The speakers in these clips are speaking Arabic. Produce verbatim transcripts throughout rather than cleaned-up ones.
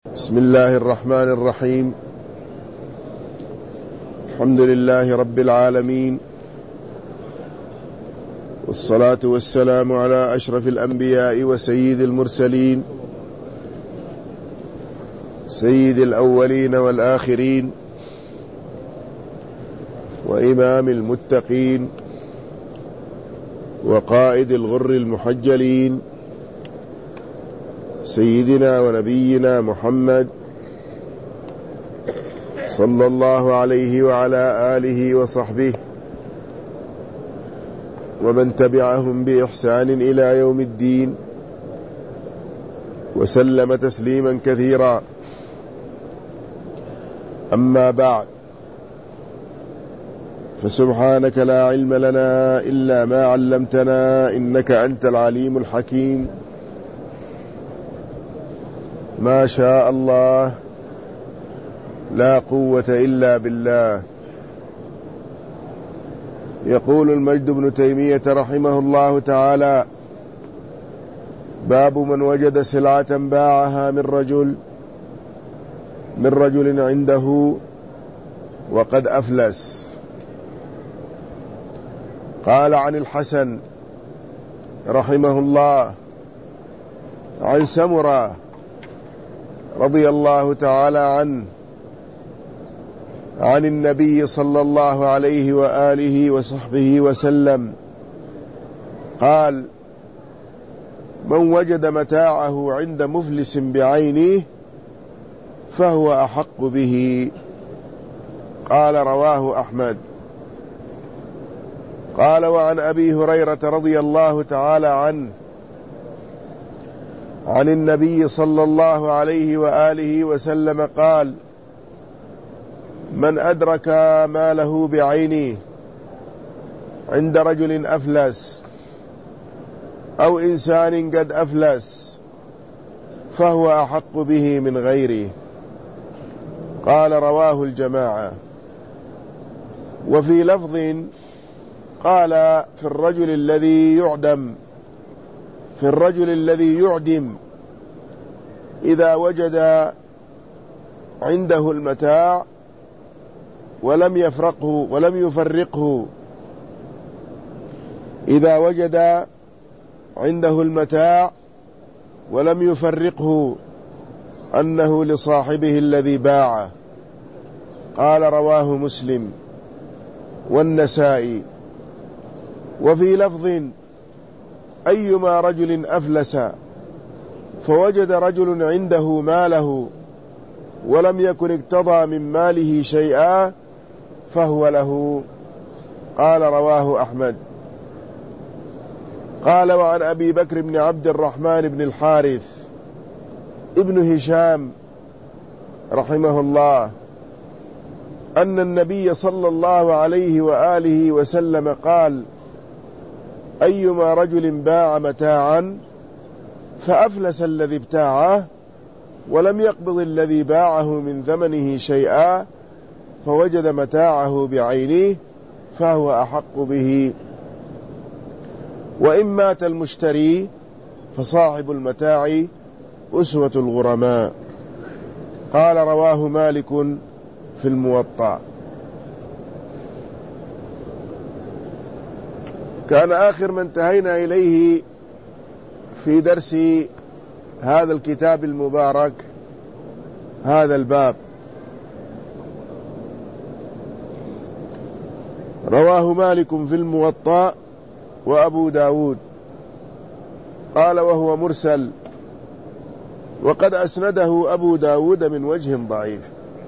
بسم الله الرحمن الرحيم. الحمد لله رب العالمين، والصلاة والسلام على أشرف الأنبياء وسيد المرسلين، سيد الأولين والآخرين، وإمام المتقين، وقائد الغر المحجلين، سيدنا ونبينا محمد صلى الله عليه وعلى آله وصحبه ومن تبعهم بإحسان إلى يوم الدين، وسلم تسليما كثيرا. أما بعد، فسبحانك لا علم لنا إلا ما علمتنا إنك أنت العليم الحكيم. ما شاء الله، لا قوة إلا بالله. يقول المجد بن تيمية رحمه الله تعالى: باب من وجد سلعة باعها من رجل من رجل عنده وقد أفلس. قال عن الحسن رحمه الله عن سمرة رضي الله تعالى عنه عن النبي صلى الله عليه وآله وصحبه وسلم قال: من وجد متاعه عند مفلس بعينه فهو أحق به. قال: رواه أحمد. قال: وعن أبي هريرة رضي الله تعالى عنه عن النبي صلى الله عليه وآله وسلم قال: من أدرك ماله بعينه عند رجل أفلس أو إنسان قد أفلس فهو أحق به من غيره. قال: رواه الجماعة. وفي لفظ قال: في الرجل الذي يعدم في الرجل الذي يعدم إذا وجد عنده المتاع ولم يفرقه ولم يفرقه إذا وجد عنده المتاع ولم يفرقه أنه لصاحبه الذي باعه. قال: رواه مسلم والنسائي. وفي لفظ: أيما رجل أفلس فوجد رجل عنده ماله ولم يكن اقتضى من ماله شيئا فهو له. قال: رواه أحمد. قال: وعن أبي بكر بن عبد الرحمن بن الحارث ابن هشام رحمه الله أن النبي صلى الله عليه وآله وسلم قال: أيما رجل باع متاعا فأفلس الذي ابتاعه ولم يقبض الذي باعه من ثمنه شيئا فوجد متاعه بعينه فهو أحق به. وإن مات المشتري فصاحب المتاع أسوة الغرماء. قال: رواه مالك في الموطأ. كان آخر ما انتهينا إليه في درس هذا الكتاب المبارك هذا الباب. رواه مالك في الموطأ وأبو داود. قال: وهو مرسل، وقد أسنده أبو داود من وجه ضعيف.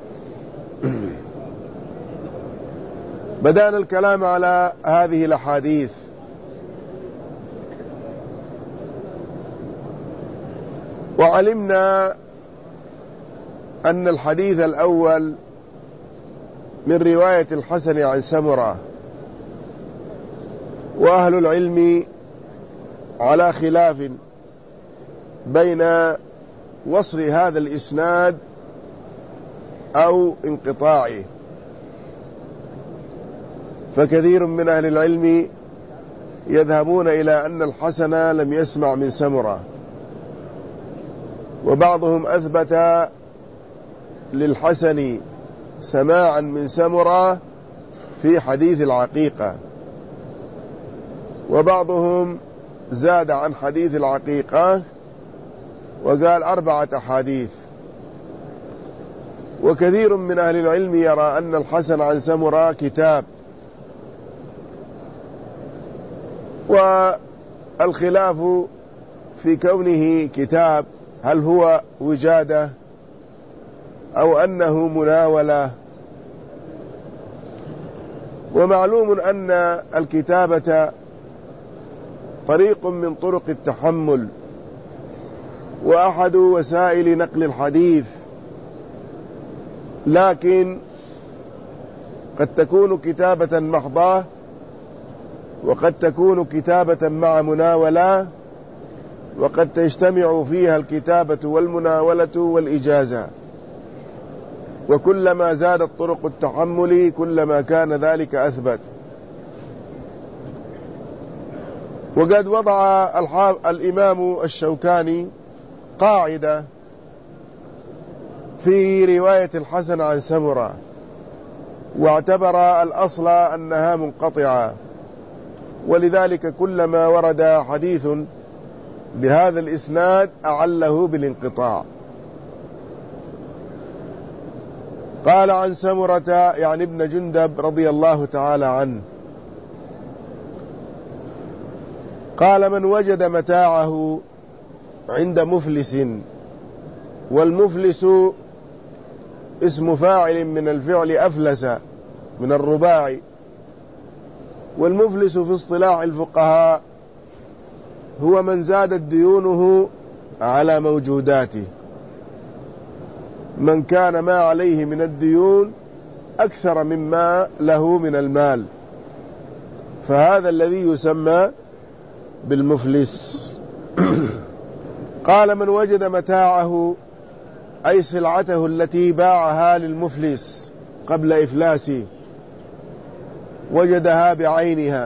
بدأنا الكلام على هذه الأحاديث. وعلمنا أن الحديث الأول من رواية الحسن عن سمرة، وأهل العلم على خلاف بين وصل هذا الإسناد أو انقطاعه، فكثير من أهل العلم يذهبون إلى أن الحسن لم يسمع من سمرة، وبعضهم أثبت للحسن سماعا من سمرة في حديث العقيقة، وبعضهم زاد عن حديث العقيقة وقال أربعة أحاديث. وكثير من أهل العلم يرى أن الحسن عن سمرة كتاب، والخلاف في كونه كتاب هل هو وجادة أو أنه مناولة. ومعلوم أن الكتابة طريق من طرق التحمل وأحد وسائل نقل الحديث، لكن قد تكون كتابة محضة وقد تكون كتابة مع مناولة، وقد تجتمع فيها الكتابة والمناولة والإجازة، وكلما زادت طرق التحمل كلما كان ذلك أثبت. وقد وضع الإمام الشوكاني قاعدة في رواية الحسن عن سمرة، واعتبر الأصل أنها منقطعة، ولذلك كلما ورد حديث بهذا الإسناد أعله بالانقطاع. قال عن سمرة يعني ابن جندب رضي الله تعالى عنه قال: من وجد متاعه عند مفلس، والمفلس اسم فاعل من الفعل أفلس من الرباعي، والمفلس في اصطلاح الفقهاء هو من زادت ديونه على موجوداته، من كان ما عليه من الديون أكثر مما له من المال، فهذا الذي يسمى بالمفلس. قال: من وجد متاعه أي سلعته التي باعها للمفلس قبل إفلاسه، وجدها بعينها،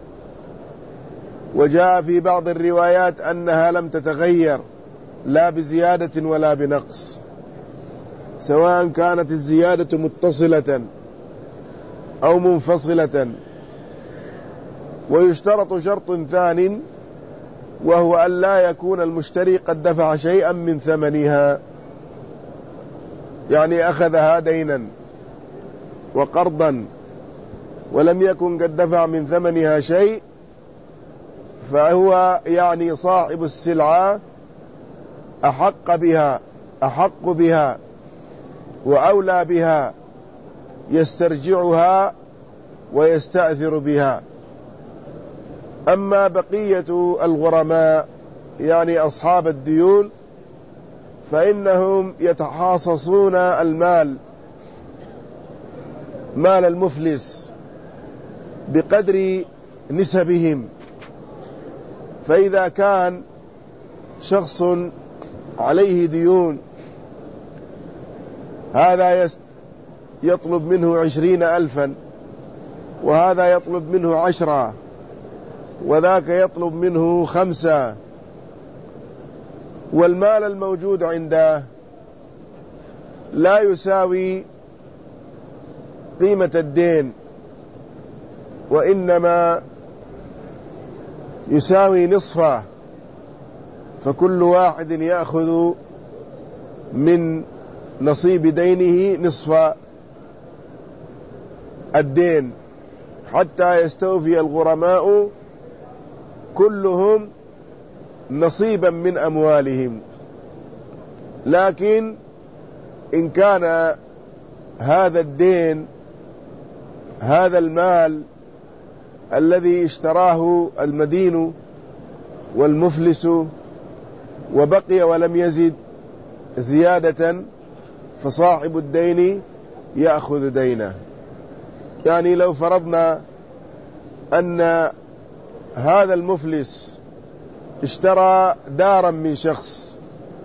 وجاء في بعض الروايات أنها لم تتغير لا بزيادة ولا بنقص، سواء كانت الزيادة متصلة أو منفصلة. ويشترط شرط ثانٍ، وهو أن لا يكون المشتري قد دفع شيئا من ثمنها، يعني أخذها دينا وقرضا ولم يكن قد دفع من ثمنها شيء، فهو يعني صاحب السلعة أحق بها أحق بها وأولى بها، يسترجعها ويستأثر بها. أما بقية الغرماء يعني أصحاب الديون فإنهم يتحاصصون المال مال المفلس بقدر نسبهم، فإذا كان شخص عليه ديون هذا يطلب منه عشرين ألفا، وهذا يطلب منه عشرة، وذاك يطلب منه خمسة، والمال الموجود عنده لا يساوي قيمة الدين، وإنما يساوي نصفه، فكل واحد يأخذ من نصيب دينه نصف الدين، حتى يستوفي الغرماء كلهم نصيبا من أموالهم. لكن إن كان هذا الدين هذا المال الذي اشتراه المدين والمفلس وبقي ولم يزد زيادة، فصاحب الدين يأخذ دينه. يعني لو فرضنا أن هذا المفلس اشترى دارا من شخص،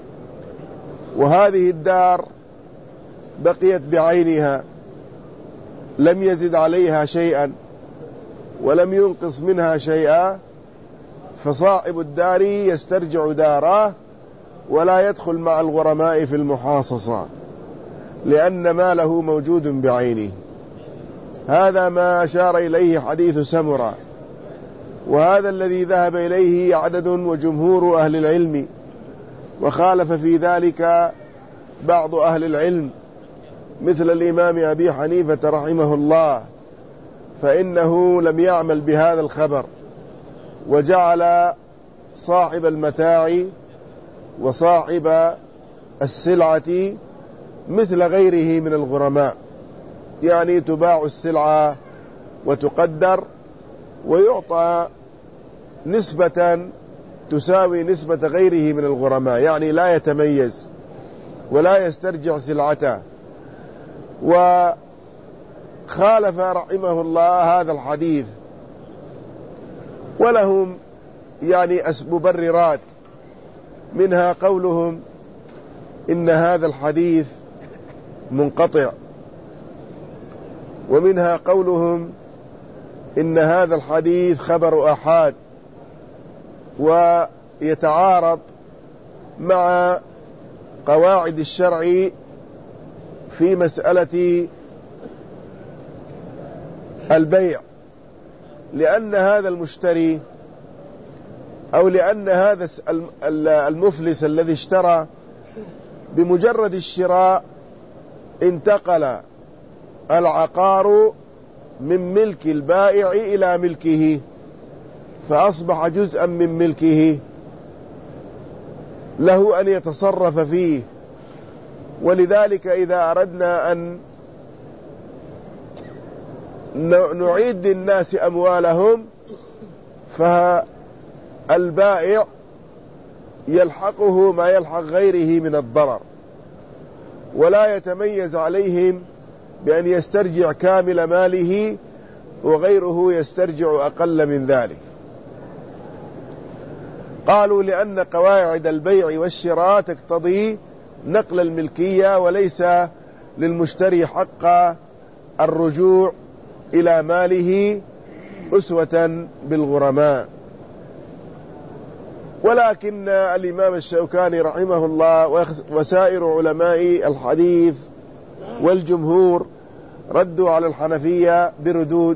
وهذه الدار بقيت بعينها لم يزد عليها شيئا ولم ينقص منها شيئا، فصاحب الدار يسترجع داره ولا يدخل مع الغرماء في المحاصصة. لأن ماله موجود بعينه. هذا ما أشار إليه حديث سمرة، وهذا الذي ذهب إليه عدد وجمهور أهل العلم، وخالف في ذلك بعض أهل العلم مثل الإمام أبي حنيفة رحمه الله، فإنه لم يعمل بهذا الخبر، وجعل صاحب المتاع وصاحب السلعة مثل غيره من الغرماء، يعني تباع السلعة وتقدر ويعطى نسبة تساوي نسبة غيره من الغرماء، يعني لا يتميز ولا يسترجع سلعته. وخالف رحمه الله هذا الحديث، ولهم يعني مبررات، منها قولهم إن هذا الحديث منقطع، ومنها قولهم إن هذا الحديث خبر أحاد ويتعارض مع قواعد الشرع في مسألة البيع، لأن هذا المشتري أو لأن هذا المفلس الذي اشترى بمجرد الشراء انتقل العقار من ملك البائع إلى ملكه، فأصبح جزءا من ملكه له أن يتصرف فيه. ولذلك إذا أردنا أن نعيد للناس أموالهم، فالبائع يلحقه ما يلحق غيره من الضرر، ولا يتميز عليهم بأن يسترجع كامل ماله وغيره يسترجع أقل من ذلك. قالوا لأن قواعد البيع والشراء تقتضي نقل الملكية، وليس للمشتري حق الرجوع إلى ماله أسوة بالغرماء. ولكن الإمام الشوكاني رحمه الله وسائر علماء الحديث والجمهور ردوا على الحنفية بردود،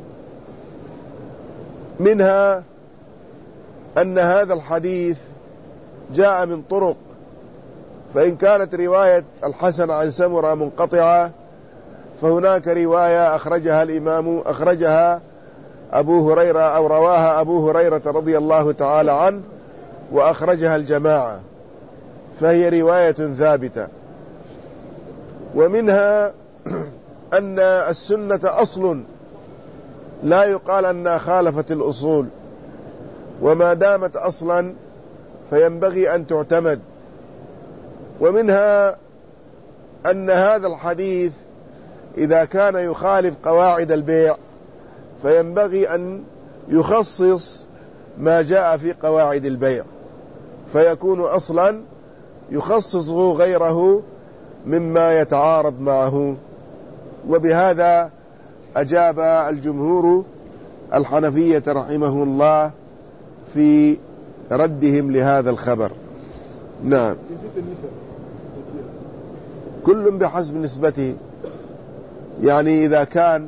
منها أن هذا الحديث جاء من طرق، فإن كانت رواية الحسن عن سمرة منقطعة، فهناك رواية أخرجها الإمام أخرجها أبو هريرة أو رواها أبو هريرة رضي الله تعالى عنه وأخرجها الجماعة، فهي رواية ثابتة. ومنها أن السنة أصل لا يقال أنها خالفت الأصول، وما دامت أصلا فينبغي أن تعتمد. ومنها أن هذا الحديث إذا كان يخالف قواعد البيع فينبغي أن يخصص ما جاء في قواعد البيع، فيكون أصلا يخصصه غيره مما يتعارض معه. وبهذا أجاب الجمهور الحنفية رحمه الله في ردهم لهذا الخبر. نعم، كل بحسب نسبته، يعني إذا كان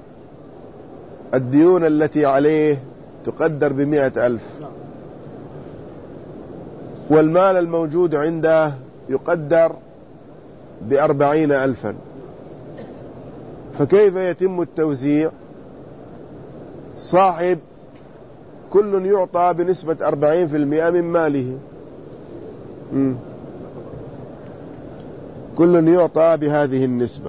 الديون التي عليه تقدر بمئة ألف والمال الموجود عنده يقدر بأربعين ألفا، فكيف يتم التوزيع؟ صاحب كل يعطى بنسبة أربعين في المئة من ماله، م. كل يعطى بهذه النسبة.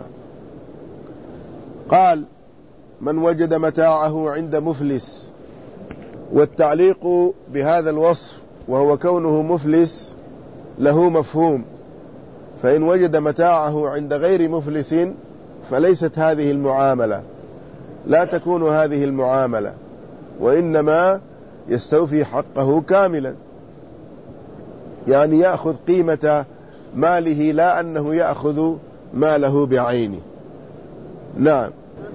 قال: من وجد متاعه عند مفلس. والتعليق بهذا الوصف وهو كونه مفلس له مفهوم، فإن وجد متاعه عند غير مفلس فليست هذه المعاملة، لا تكون هذه المعاملة، وإنما يستوفي حقه كاملا، يعني يأخذ قيمة ماله، لا أنه يأخذ ماله بعينه. نعم،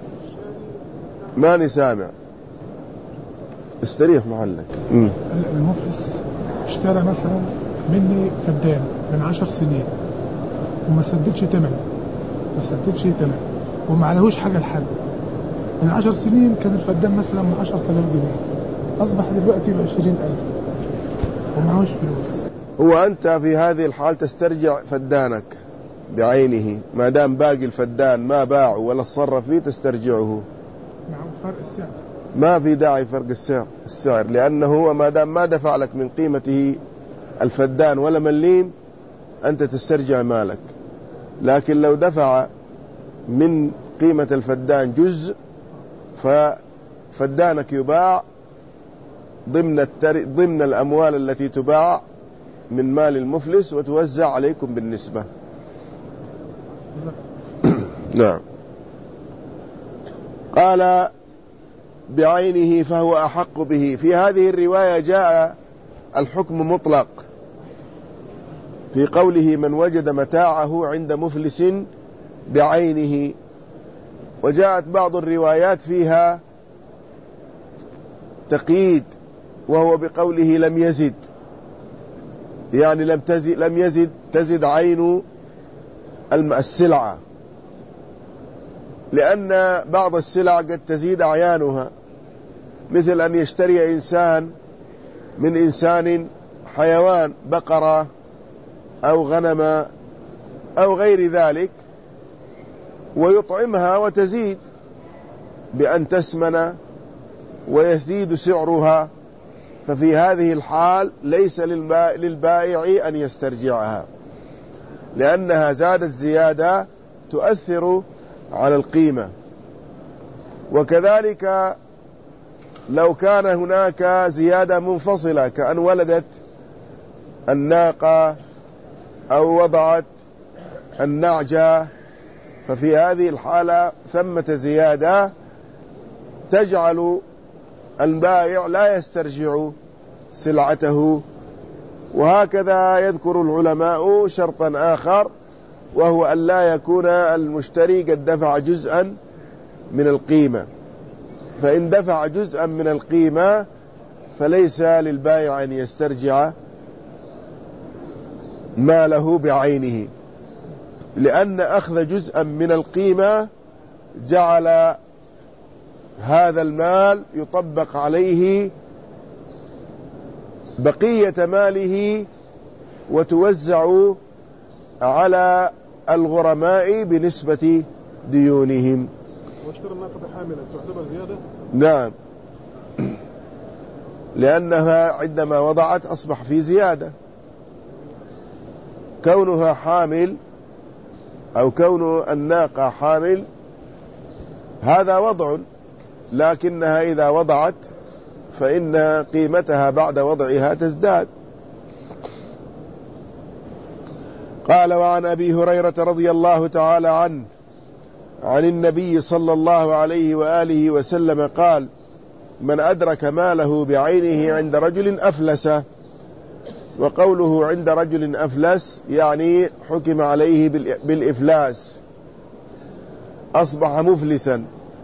ماني سامع، استريح محلك. المفلس اشترى مثلا مني فدان من عشر سنين وما سددش ثمنه، ما سددش تمام وما عليهوش حاجة لحد. من عشر سنين كان الفدان مثلا ب عشرة آلاف جنيه، أصبح دلوقتي ب عشرين ألف ومعهوش فلوس. هو أنت في هذه الحال تسترجع فدانك بعينه ما دام باقي الفدان ما باعه ولا تصرف فيه، تسترجعه مع فرق السعر. ما في داعي فرق السعر السعر لأنه هو ما دام ما دفع لك من قيمته الفدان ولا مليم أنت تسترجع مالك. لكن لو دفع من قيمة الفدان جزء ففدانك يباع ضمن التر... ضمن الأموال التي تباع من مال المفلس وتوزع عليكم بالنسبة. نعم. قال بعينه فهو أحق به. في هذه الرواية جاء الحكم مطلق في قوله من وجد متاعه عند مفلس بعينه، وجاءت بعض الروايات فيها تقييد وهو بقوله لم يزد، يعني لم تزد لم يزد تزد عين السلعة، لأن بعض السلع قد تزيد أعيانها، مثل أن يشتري إنسان من إنسان حيوان بقرة أو غنم أو غير ذلك ويطعمها وتزيد بأن تسمن ويزيد سعرها، ففي هذه الحال ليس للبائع أن يسترجعها لأنها زادت زيادة تؤثر على القيمة. وكذلك لو كان هناك زيادة منفصلة كأن ولدت الناقة أو وضعت النعجة، ففي هذه الحالة ثمة زيادة تجعل البائع لا يسترجع سلعته. وهكذا يذكر العلماء شرطا آخر وهو أن لا يكون المشتري قد دفع جزءا من القيمة، فإن دفع جزءا من القيمة فليس للبائع أن يسترجع ماله بعينه، لأن أخذ جزءا من القيمة جعل هذا المال يطبق عليه بقية ماله وتوزع على الغرماء بنسبة ديونهم. واشترى الناقة حاملة تعتبر زيادة؟ نعم، لأنها عندما وضعت أصبح في زيادة. كونها حامل أو كون الناقة حامل هذا وضع، لكنها إذا وضعت فإن قيمتها بعد وضعها تزداد. قال وعن أبي هريرة رضي الله تعالى عنه عن النبي صلى الله عليه وآله وسلم قال من أدرك ماله بعينه عند رجل أفلس. وقوله عند رجل أفلس يعني حكم عليه بالإفلاس، أصبح مفلسا.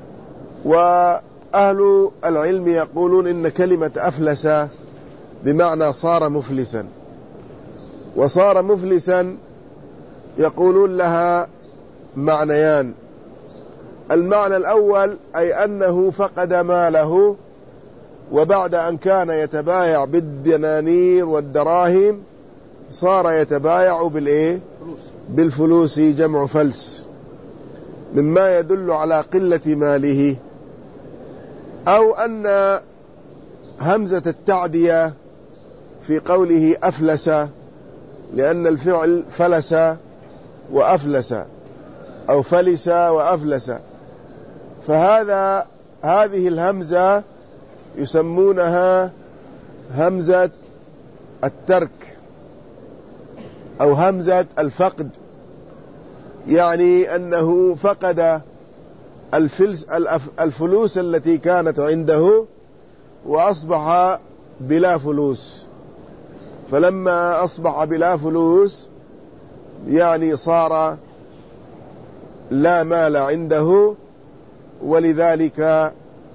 وأهل العلم يقولون إن كلمة أفلس بمعنى صار مفلسا، وصار مفلسا يقولون لها معنيان. المعنى الأول أي أنه فقد ماله، وبعد أن كان يتبايع بالدنانير والدراهم صار يتبايع بالإيه؟ بالفلوس، جمع فلس، مما يدل على قلة ماله. أو أن همزة التعدية في قوله أفلس، لأن الفعل فلس وأفلس أو فلس وأفلس، فهذا هذه الهمزة يسمونها همزة الترك أو همزة الفقد، يعني أنه فقد الفلس الفلوس التي كانت عنده وأصبح بلا فلوس. فلما أصبح بلا فلوس يعني صار لا مال عنده، ولذلك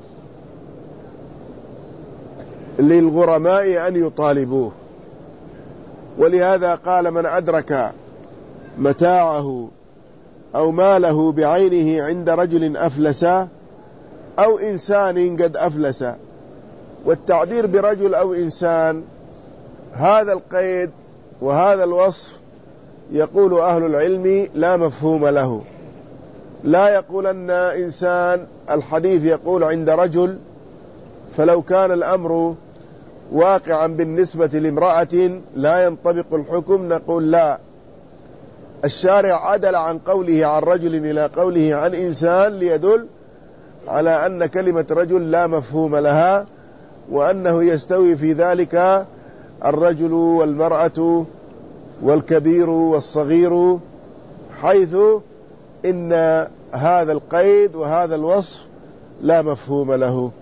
للغرماء أن يطالبوه. ولهذا قال من أدرك متاعه أو ماله بعينه عند رجل أفلس أو إنسان قد أفلس. والتعبير برجل أو إنسان هذا القيد وهذا الوصف يقول أهل العلم لا مفهوم له. لا يقول أن إنسان، الحديث يقول عند رجل، فلو كان الأمر واقعا بالنسبة لامرأة لا ينطبق الحكم، نقول لا، الشارع عدل عن قوله عن رجل إلى قوله عن إنسان ليدل على أن كلمة رجل لا مفهوم لها، وأنه يستوي في ذلك الرجل والمرأة والكبير والصغير، حيث إن هذا القيد وهذا الوصف لا مفهوم له.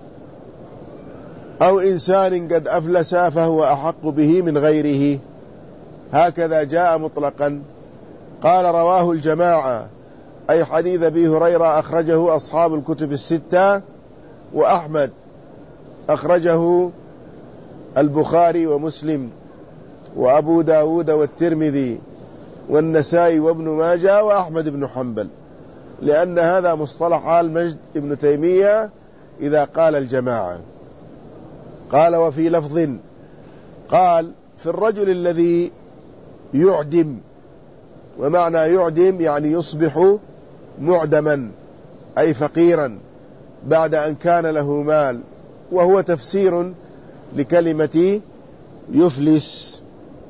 أو إنسان قد أفلس فهو أحق به من غيره، هكذا جاء مطلقا. قال رواه الجماعة، أي حديث أبي هريرة أخرجه أصحاب الكتب الستة، وأحمد أخرجه البخاري ومسلم وأبو داود والترمذي والنسائي وابن ماجه وأحمد بن حنبل، لأن هذا مصطلح آل مجد ابن تيمية إذا قال الجماعة. قال وفي لفظ، قال في الرجل الذي يعدم، ومعنى يعدم يعني يصبح معدما أي فقيرا بعد أن كان له مال، وهو تفسير لكلمة يفلس.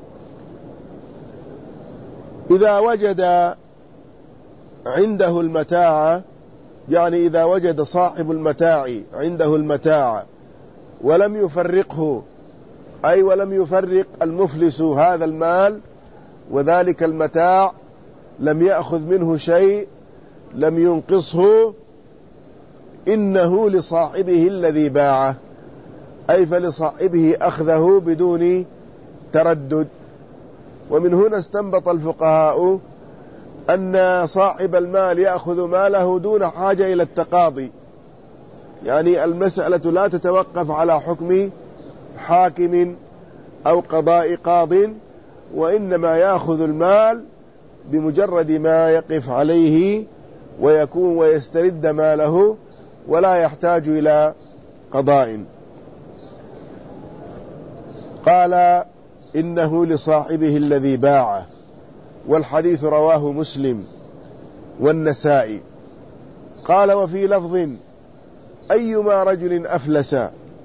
إذا وجد عنده المتاع، يعني إذا وجد صاحب المتاع عنده المتاع ولم يفرقه، أي ولم يفرق المفلس هذا المال وذلك المتاع، لم يأخذ منه شيء، لم ينقصه، إنه لصاحبه الذي باعه، أي فلصاحبه أخذه بدون تردد. ومن هنا استنبط الفقهاء أن صاحب المال يأخذ ماله دون حاجة إلى التقاضي، يعني المسألة لا تتوقف على حكم حاكم أو قضاء قاض، وإنما يأخذ المال بمجرد ما يقف عليه ويكون ويسترد ماله، ولا يحتاج إلى قضاء. قال إنه لصاحبه الذي باعه، والحديث رواه مسلم والنسائي. قال وفي لفظ أيما رجل أفلس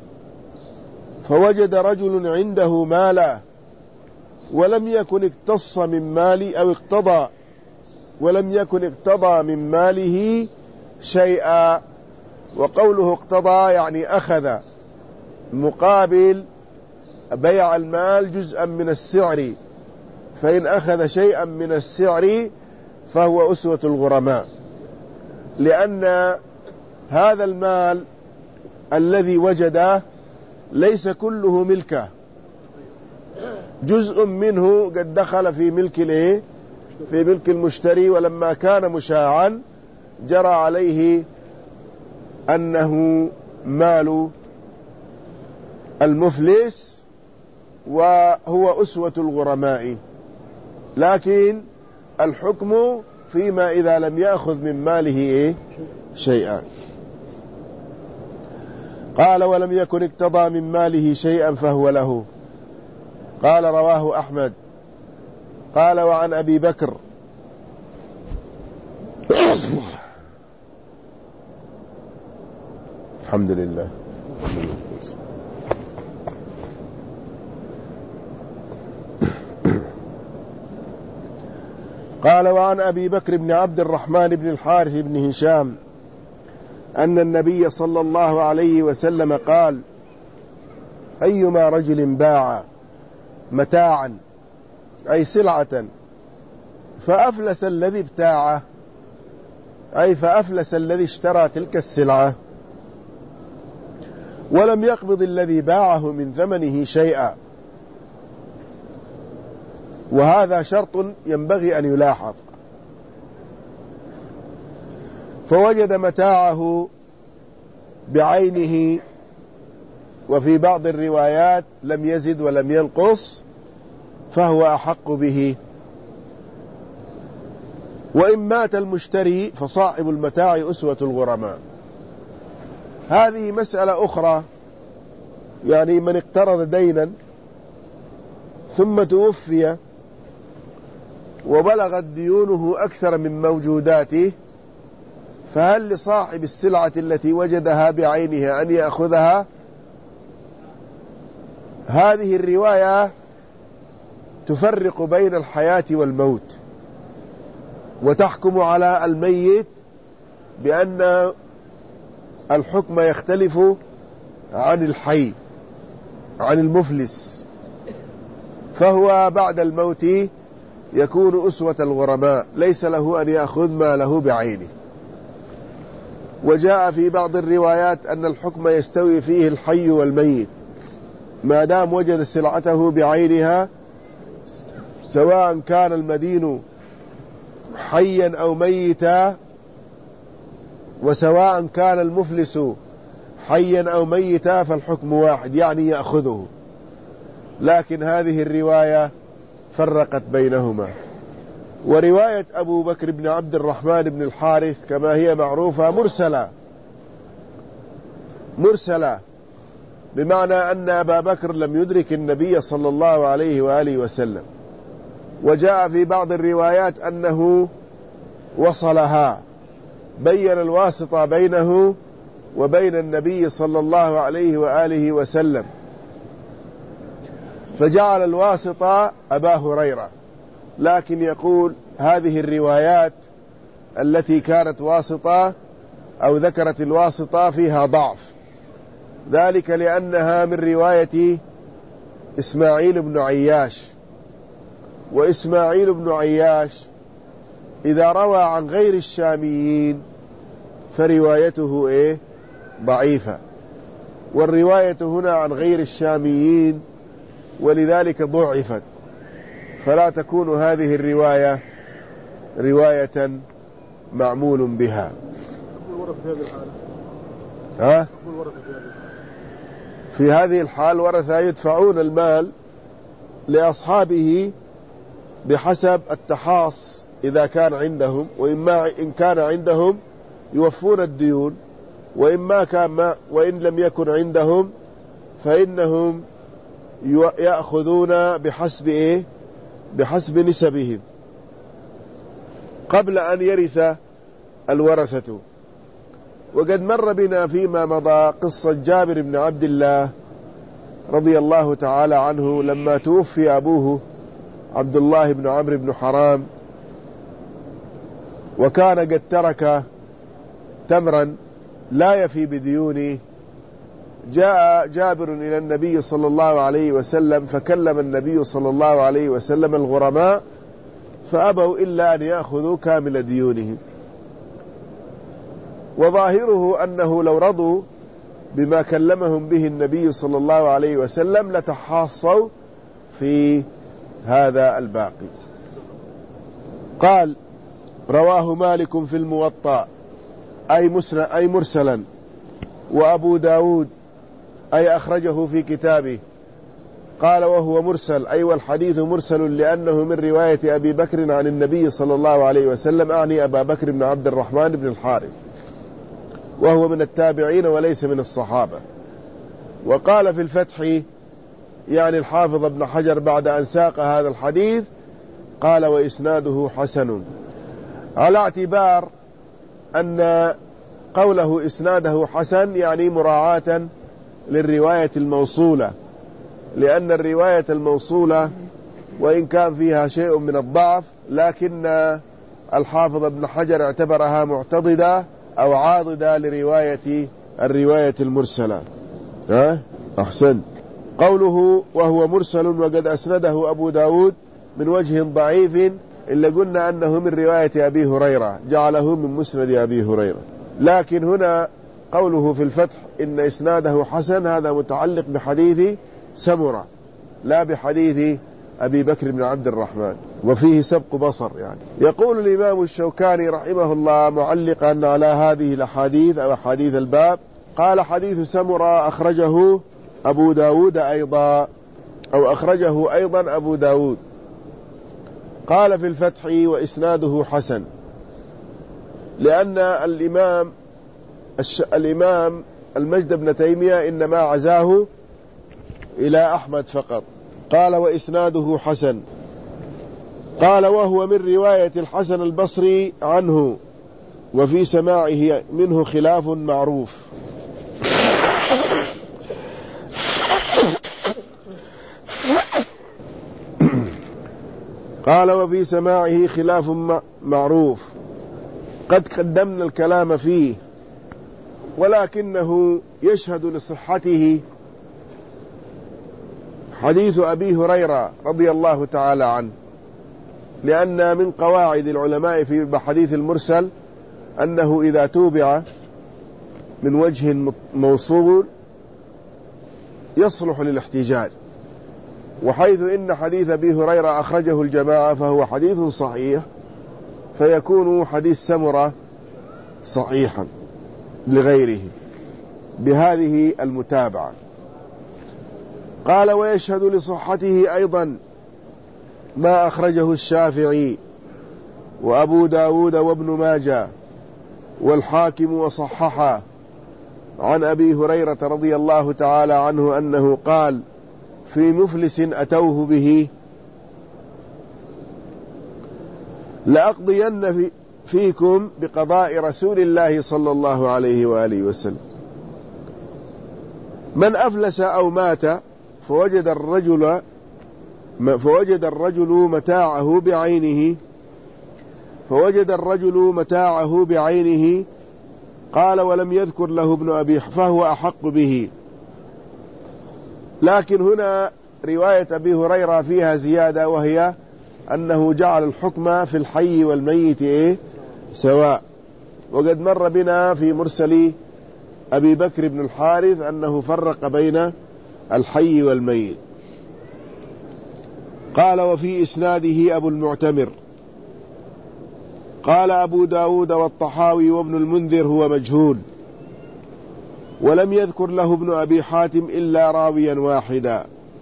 فوجد رجل عنده مالا ولم يكن اقتص من مالي أو اقتضى ولم يكن اقتضى من ماله شيئا. وقوله اقتضى يعني أخذ مقابل بيع المال جزءا من السعر، فإن أخذ شيئا من السعر فهو أسوة الغرماء، لأن هذا المال الذي وجده ليس كله ملكه، جزء منه قد دخل في ملك الايه في ملك المشتري، ولما كان مشاعا جرى عليه أنه مال المفلس وهو أسوة الغرماء. لكن الحكم فيما إذا لم يأخذ من ماله إيه؟ شيئا. قال ولم يكن اقتضى من ماله شيئا فهو له. قال رواه أحمد. قال وعن أبي بكر الحمد لله. قال وعن أبي بكر بن عبد الرحمن بن الحارث بن هشام أن النبي صلى الله عليه وسلم قال أيما رجل باع متاعا أي سلعة فأفلس الذي ابتاعه، أي فأفلس الذي اشترى تلك السلعة، ولم يقبض الذي باعه من ثمنه شيئا، وهذا شرط ينبغي أن يلاحظ. فوجد متاعه بعينه، وفي بعض الروايات لم يزد ولم ينقص، فهو أحق به. وإن مات المشتري فصاحب المتاع أسوة الغرماء. هذه مسألة أخرى، يعني من اقترض دينا ثم توفي وبلغت ديونه أكثر من موجوداته، فهل لصاحب السلعة التي وجدها بعينها أن يأخذها؟ هذه الرواية تفرق بين الحياة والموت، وتحكم على الميت بأن الحكم يختلف عن الحي عن المفلس، فهو بعد الموت يكون أسوة الغرماء، ليس له أن يأخذ ما له بعينه. وجاء في بعض الروايات أن الحكم يستوي فيه الحي والميت، ما دام وجد سلعته بعينها، سواء كان المدين حيا أو ميتا، وسواء كان المفلس حيا أو ميتا، فالحكم واحد، يعني يأخذه. لكن هذه الرواية فرقت بينهما. ورواية أبو بكر بن عبد الرحمن بن الحارث كما هي معروفة مرسلة مرسلة بمعنى أن أبا بكر لم يدرك النبي صلى الله عليه وآله وسلم. وجاء في بعض الروايات أنه وصلها، بين الواسطة بينه وبين النبي صلى الله عليه وآله وسلم، فجعل الواسطة أبا هريرة. لكن يقول هذه الروايات التي كانت واسطة أو ذكرت الواسطة فيها ضعف، ذلك لأنها من رواية إسماعيل بن عياش، وإسماعيل بن عياش إذا روى عن غير الشاميين فروايته إيه؟ ضعيفة، والرواية هنا عن غير الشاميين ولذلك ضعفت، فلا تكون هذه الرواية رواية معمول بها. ها؟ في هذه الحال ورثة يدفعون المال لأصحابه بحسب التحاص إذا كان عندهم، وإما إن كان عندهم يوفون الديون، وإما كان ما وإن لم يكن عندهم فإنهم يأخذون بحسب إيه؟ بحسب نسبهم قبل أن يرث الورثة. وقد مر بنا فيما مضى قصة جابر بن عبد الله رضي الله تعالى عنه لما توفي أبوه عبد الله بن عمرو بن حرام، وكان قد ترك تمرا لا يفي بديونه. جاء جابر إلى النبي صلى الله عليه وسلم، فكلم النبي صلى الله عليه وسلم الغرماء فأبوا إلا أن يأخذوا كامل ديونهم، وظاهره أنه لو رضوا بما كلمهم به النبي صلى الله عليه وسلم لتحاصوا في هذا الباقي. قال رواه مالك في الموطأ أي, أي مرسلا، وأبو داود أي أخرجه في كتابه. قال وهو مرسل أي والحديث مرسل لأنه من رواية أبي بكر عن النبي صلى الله عليه وسلم، أعني أبا بكر بن عبد الرحمن بن الحارث، وهو من التابعين وليس من الصحابة. وقال في الفتح يعني الحافظ ابن حجر بعد أن ساق هذا الحديث قال وإسناده حسن، على اعتبار أن قوله إسناده حسن يعني مراعاة للرواية الموصولة، لأن الرواية الموصولة وإن كان فيها شيء من الضعف لكن الحافظ ابن حجر اعتبرها معتضدة أو عاضدة لرواية الرواية المرسلة. ها؟ أحسن. قوله وهو مرسل وقد أسنده أبو داود من وجه ضعيف إلا قلنا أنه من رواية أبي هريرة، جعله من مسند أبي هريرة. لكن هنا قوله في الفتح إن إسناده حسن هذا متعلق بحديث سمرة لا بحديث أبي بكر بن عبد الرحمن، وفيه سبق بصر يعني. يقول الإمام الشوكاني رحمه الله معلقا على هذه الأحاديث أو حديث الباب، قال حديث سمرة أخرجه أبو داود أيضا أو أخرجه أيضا أبو داود. قال في الفتح وإسناده حسن، لأن الإمام الش... الإمام المجد بن تيمية إنما عزاه إلى أحمد فقط. قال وإسناده حسن. قال وهو من رواية الحسن البصري عنه، وفي سماعه منه خلاف معروف. قال وفي سماعه خلاف معروف قد قدمنا الكلام فيه، ولكنه يشهد لصحته حديث أبي هريرة رضي الله تعالى عنه، لأن من قواعد العلماء في حديث المرسل أنه إذا توبع من وجه موصول يصلح للاحتجاج، وحيث إن حديث أبي هريرة أخرجه الجماعة فهو حديث صحيح، فيكون حديث سمرة صحيحا لغيره بهذه المتابعة. قال ويشهد لصحته أيضا ما أخرجه الشافعي وأبو داود وابن ماجه والحاكم وصححه عن أبي هريرة رضي الله تعالى عنه أنه قال في مفلس أتوه به لأقضين في فيكم بقضاء رسول الله صلى الله عليه وآله وسلم. من أفلس أو مات فوجد الرجل فوجد الرجل متاعه بعينه فوجد الرجل متاعه بعينه قال ولم يذكر له ابن أبي فهو أحق به. لكن هنا رواية أبي هريرة فيها زيادة، وهي أنه جعل الحكم في الحي والميت إيه سواء. وقد مر بنا في مرسل أبي بكر بن الحارث أنه فرق بين الحي والميت. قال وفي إسناده أبو المعتمر. قال أبو داود والطحاوي وابن المنذر هو مجهول، ولم يذكر له ابن أبي حاتم إلا راويا واحدا،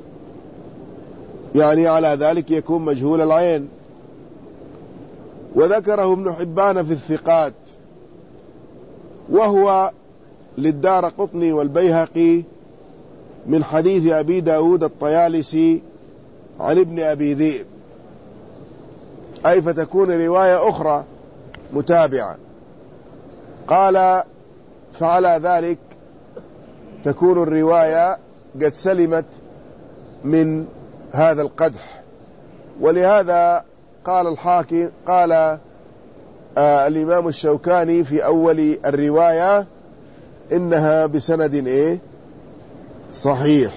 يعني على ذلك يكون مجهول العين. وذكره ابن حبان في الثقات، وهو للدارقطني والبيهقي من حديث أبي داود الطيالسي عن ابن أبي ذئب، أي فتكون رواية أخرى متابعة. قال فعلى ذلك تكون الرواية قد سلمت من هذا القدح. ولهذا قال الحاكم قال آه الإمام الشوكاني في أول الرواية إنها بسند إيه صحيح.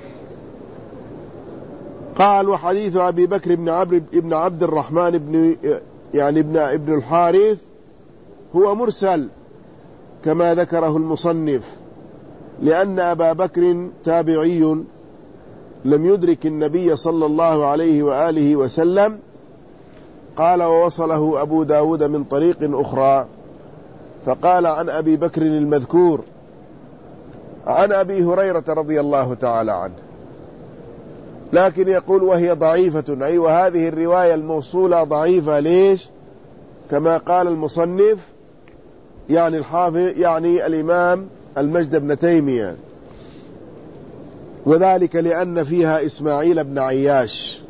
قال وحديث أبي بكر بن عبد ابن عبد الرحمن بن يعني ابن ابن الحارث هو مرسل كما ذكره المصنف، لأن أبا بكر تابعي لم يدرك النبي صلى الله عليه وآله وسلم. قال ووصله أبو داود من طريق أخرى، فقال عن أبي بكر المذكور عن أبي هريرة رضي الله تعالى عنه، لكن يقول وهي ضعيفة، أي وهذه الرواية الموصولة ضعيفة. ليش؟ كما قال المصنف يعني الحافظ يعني الإمام المجد بن تيمية، وذلك لأن فيها إسماعيل بن عياش،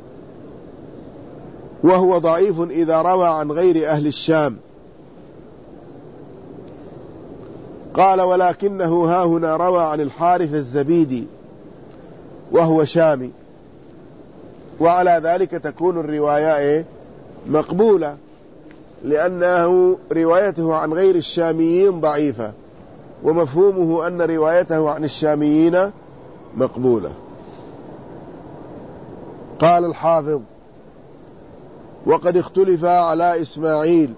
وهو ضعيف إذا روى عن غير أهل الشام. قال ولكنه ها هنا روى عن الحارث الزبيدي وهو شامي، وعلى ذلك تكون الرواية مقبولة، لأنه روايته عن غير الشاميين ضعيفة، ومفهومه أن روايته عن الشاميين مقبولة. قال الحافظ وقد اختلف على إسماعيل،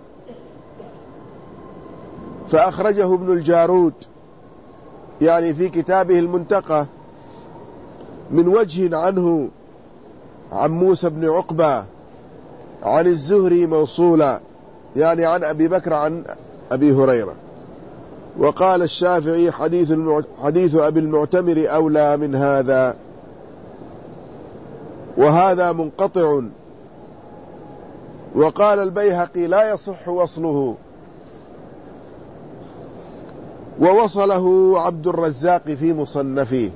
فأخرجه ابن الجارود يعني في كتابه المنتقى من وجه عنه عن موسى بن عقبة عن الزهري موصولا، يعني عن أبي بكر عن أبي هريرة. وقال الشافعي حديث, المع... حديث أبي المعتمر أولى من هذا، وهذا منقطع. وقال البيهقي لا يصح وصله، ووصله عبد الرزاق في مصنفه.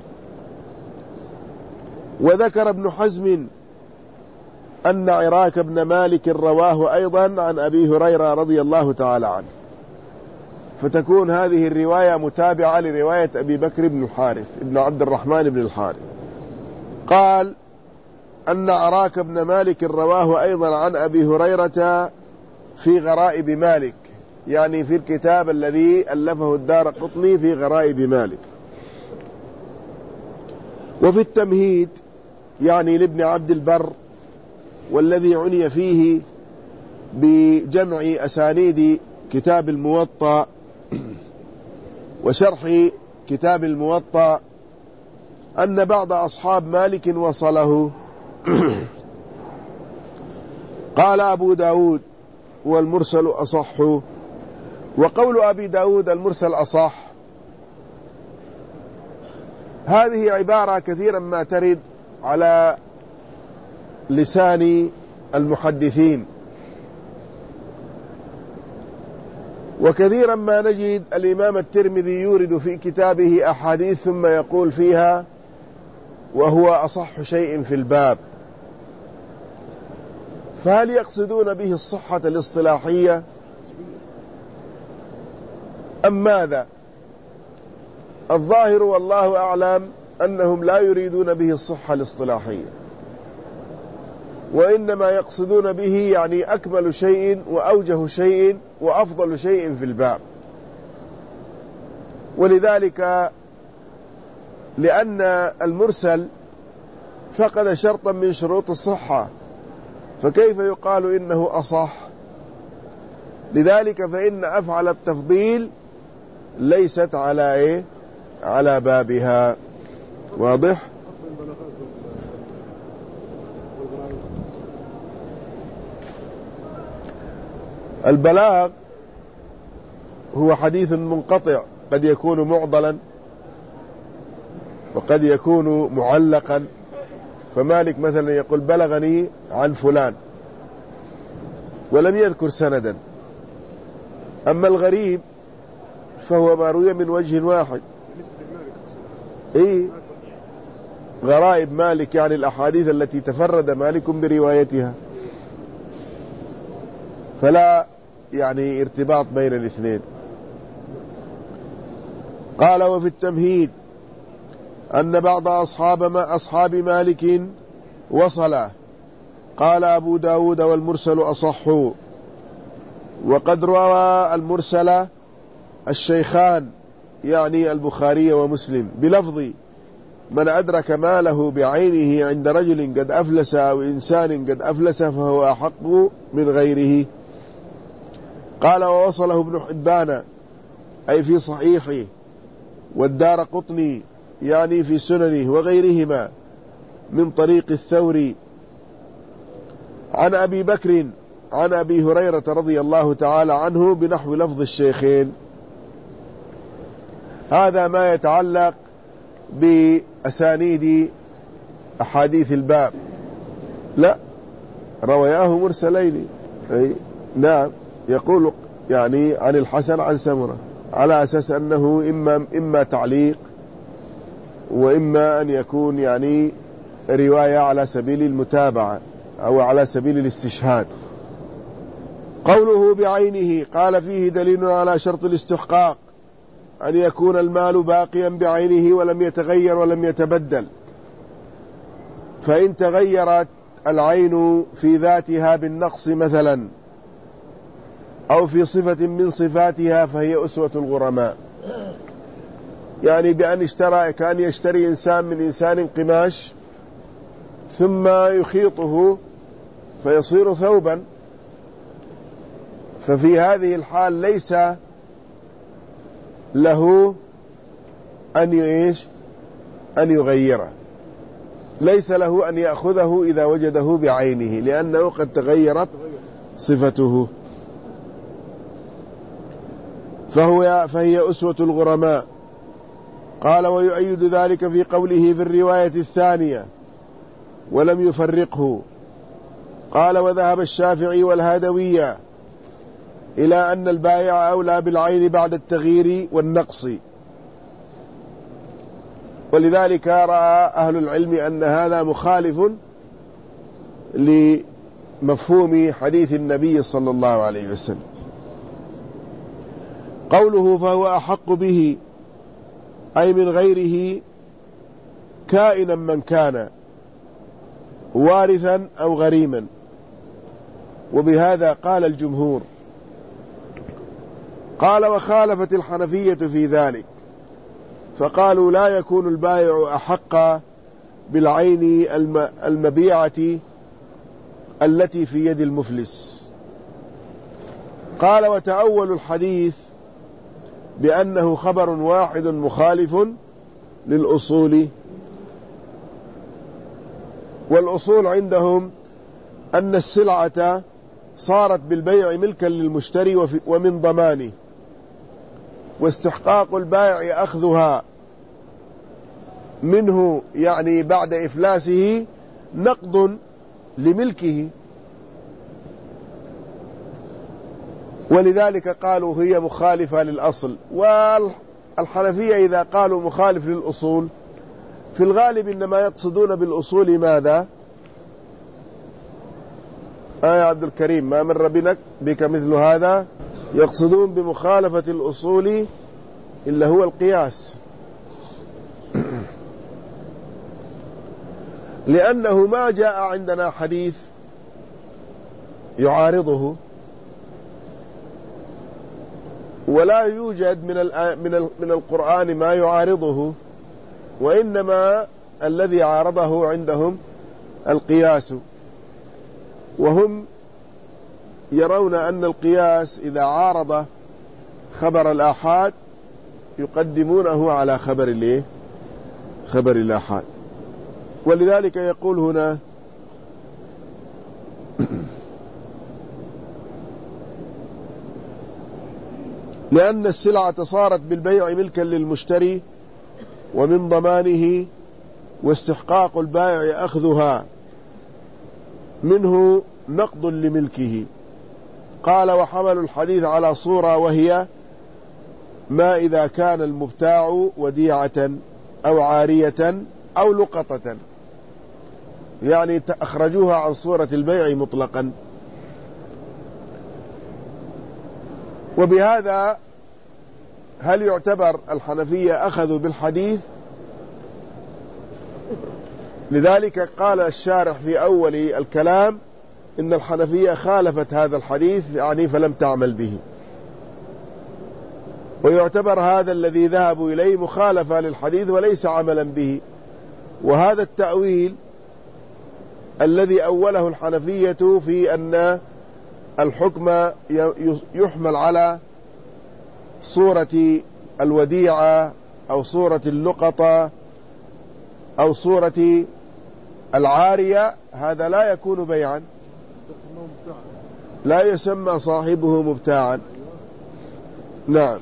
وذكر ابن حزم أن عراك بن مالك رواه أيضا عن أبي هريرة رضي الله تعالى عنه، فتكون هذه الرواية متابعة لرواية أبي بكر بن الحارث ابن عبد الرحمن بن الحارث. قال أن عراك بن مالك رواه أيضا عن أبي هريرة في غرائب مالك، يعني في الكتاب الذي ألفه الدارقطني في غرائب مالك. وفي التمهيد يعني لابن عبد البر، والذي عني فيه بجمع أسانيد كتاب الموطأ وشرح كتاب الموطأ، أن بعض أصحاب مالك وصله. قال أبو داود والمرسل أصح، وقول أبي داود المرسل أصح هذه عبارة كثيرا ما ترد على لسان المحدثين، وكثيرا ما نجد الإمام الترمذي يورد في كتابه أحاديث ثم يقول فيها وهو أصح شيء في الباب، فهل يقصدون به الصحة الاصطلاحية أم ماذا؟ الظاهر والله أعلم أنهم لا يريدون به الصحة الاصطلاحية، وإنما يقصدون به يعني أكمل شيء وأوجه شيء وأفضل شيء في الباب. ولذلك لأن المرسل فقد شرطا من شروط الصحة، فكيف يقال إنه أصح؟ لذلك فإن أفعل التفضيل ليست على إيه؟ على بابها. واضح؟ البلاغ هو حديث منقطع، قد يكون معضلا وقد يكون معلقا، فمالك مثلا يقول بلغني عن فلان ولم يذكر سندا. أما الغريب فهو ما روي من وجه واحد. إيه غرائب مالك يعني الأحاديث التي تفرد مالك بروايتها، فلا يعني ارتباط بين الاثنين. قال وفي التمهيد أن بعض أصحاب ما أصحاب مالك وصل. قال أبو داود والمرسل أصح، وقد روى المرسل الشيخان يعني البخاري ومسلم بلفظ من أدرك ماله بعينه عند رجل قد أفلس أو إنسان قد أفلس فهو أحق من غيره. قال ووصله ابن حبان أي في صحيحه، والدارقطني يعني في سننه وغيرهما من طريق الثوري عن أبي بكر عن أبي هريرة رضي الله تعالى عنه بنحو لفظ الشيخين. هذا ما يتعلق بأسانيد أحاديث الباب. لا، روياه مرسلين. أي نعم، يقول يعني عن الحسن عن سمرة على أساس أنه إما, إما تعليق وإما أن يكون يعني رواية على سبيل المتابعة أو على سبيل الاستشهاد. قوله بعينه قال فيه دليل على شرط الاستحقاق، أن يكون المال باقيا بعينه ولم يتغير ولم يتبدل، فإن تغيرت العين في ذاتها بالنقص مثلا أو في صفة من صفاتها فهي أسوة الغرماء، يعني بأن اشترى كان يشتري إنسان من إنسان قماش ثم يخيطه فيصير ثوبا، ففي هذه الحال ليس له أن يعيش أن يغيره، ليس له أن يأخذه إذا وجده بعينه، لأنه قد تغيرت صفته، فهو فهي أسوة الغرماء. قال ويؤيد ذلك في قوله في الرواية الثانية ولم يفرقه. قال وذهب الشافعي والهادوية إلى أن البائع أولى بالعين بعد التغيير والنقص. ولذلك رأى أهل العلم أن هذا مخالف لمفهوم حديث النبي صلى الله عليه وسلم. قوله فهو أحق به أي من غيره كائنا من كان، وارثا أو غريما، وبهذا قال الجمهور. قال وخالفت الحنفية في ذلك فقالوا لا يكون البائع أحق بالعين المبيعة التي في يد المفلس. قال وتأول الحديث بأنه خبر واحد مخالف للأصول، والأصول عندهم أن السلعة صارت بالبيع ملكا للمشتري ومن ضمانه، واستحقاق البائع أخذها منه يعني بعد إفلاسه نقد لملكه. ولذلك قالوا هي مخالفة للأصل. والحنفية إذا قالوا مخالف للأصول في الغالب إنما يقصدون بالأصول ماذا؟ آه يا عبد الكريم ما مر بك, بك مثل هذا. يقصدون بمخالفة الأصول إلا هو القياس، لأنه ما جاء عندنا حديث يعارضه، ولا يوجد من من من القرآن ما يعارضه، وإنما الذي عارضه عندهم القياس. وهم يرون أن القياس إذا عارض خبر الآحاد يقدمونه على خبر الايه خبر الآحاد. ولذلك يقول هنا لأن السلعة صارت بالبيع ملكا للمشتري ومن ضمانه، واستحقاق البائع أخذها منه نقض لملكه. قال وحمل الحديث على صورة وهي ما إذا كان المبتاع وديعة أو عارية أو لقطة، يعني أخرجوها عن صورة البيع مطلقا. وبهذا هل يعتبر الحنفية أخذوا بالحديث؟ لذلك قال الشارح في أول الكلام إن الحنفية خالفت هذا الحديث يعني فلم تعمل به، ويعتبر هذا الذي ذهبوا إليه مخالفة للحديث وليس عملا به. وهذا التأويل الذي أوله الحنفية في أن الحكم يحمل على صورة الوديعة أو صورة اللقطة أو صورة العارية، هذا لا يكون بيعا، لا يسمى صاحبه مبتاعا. نعم.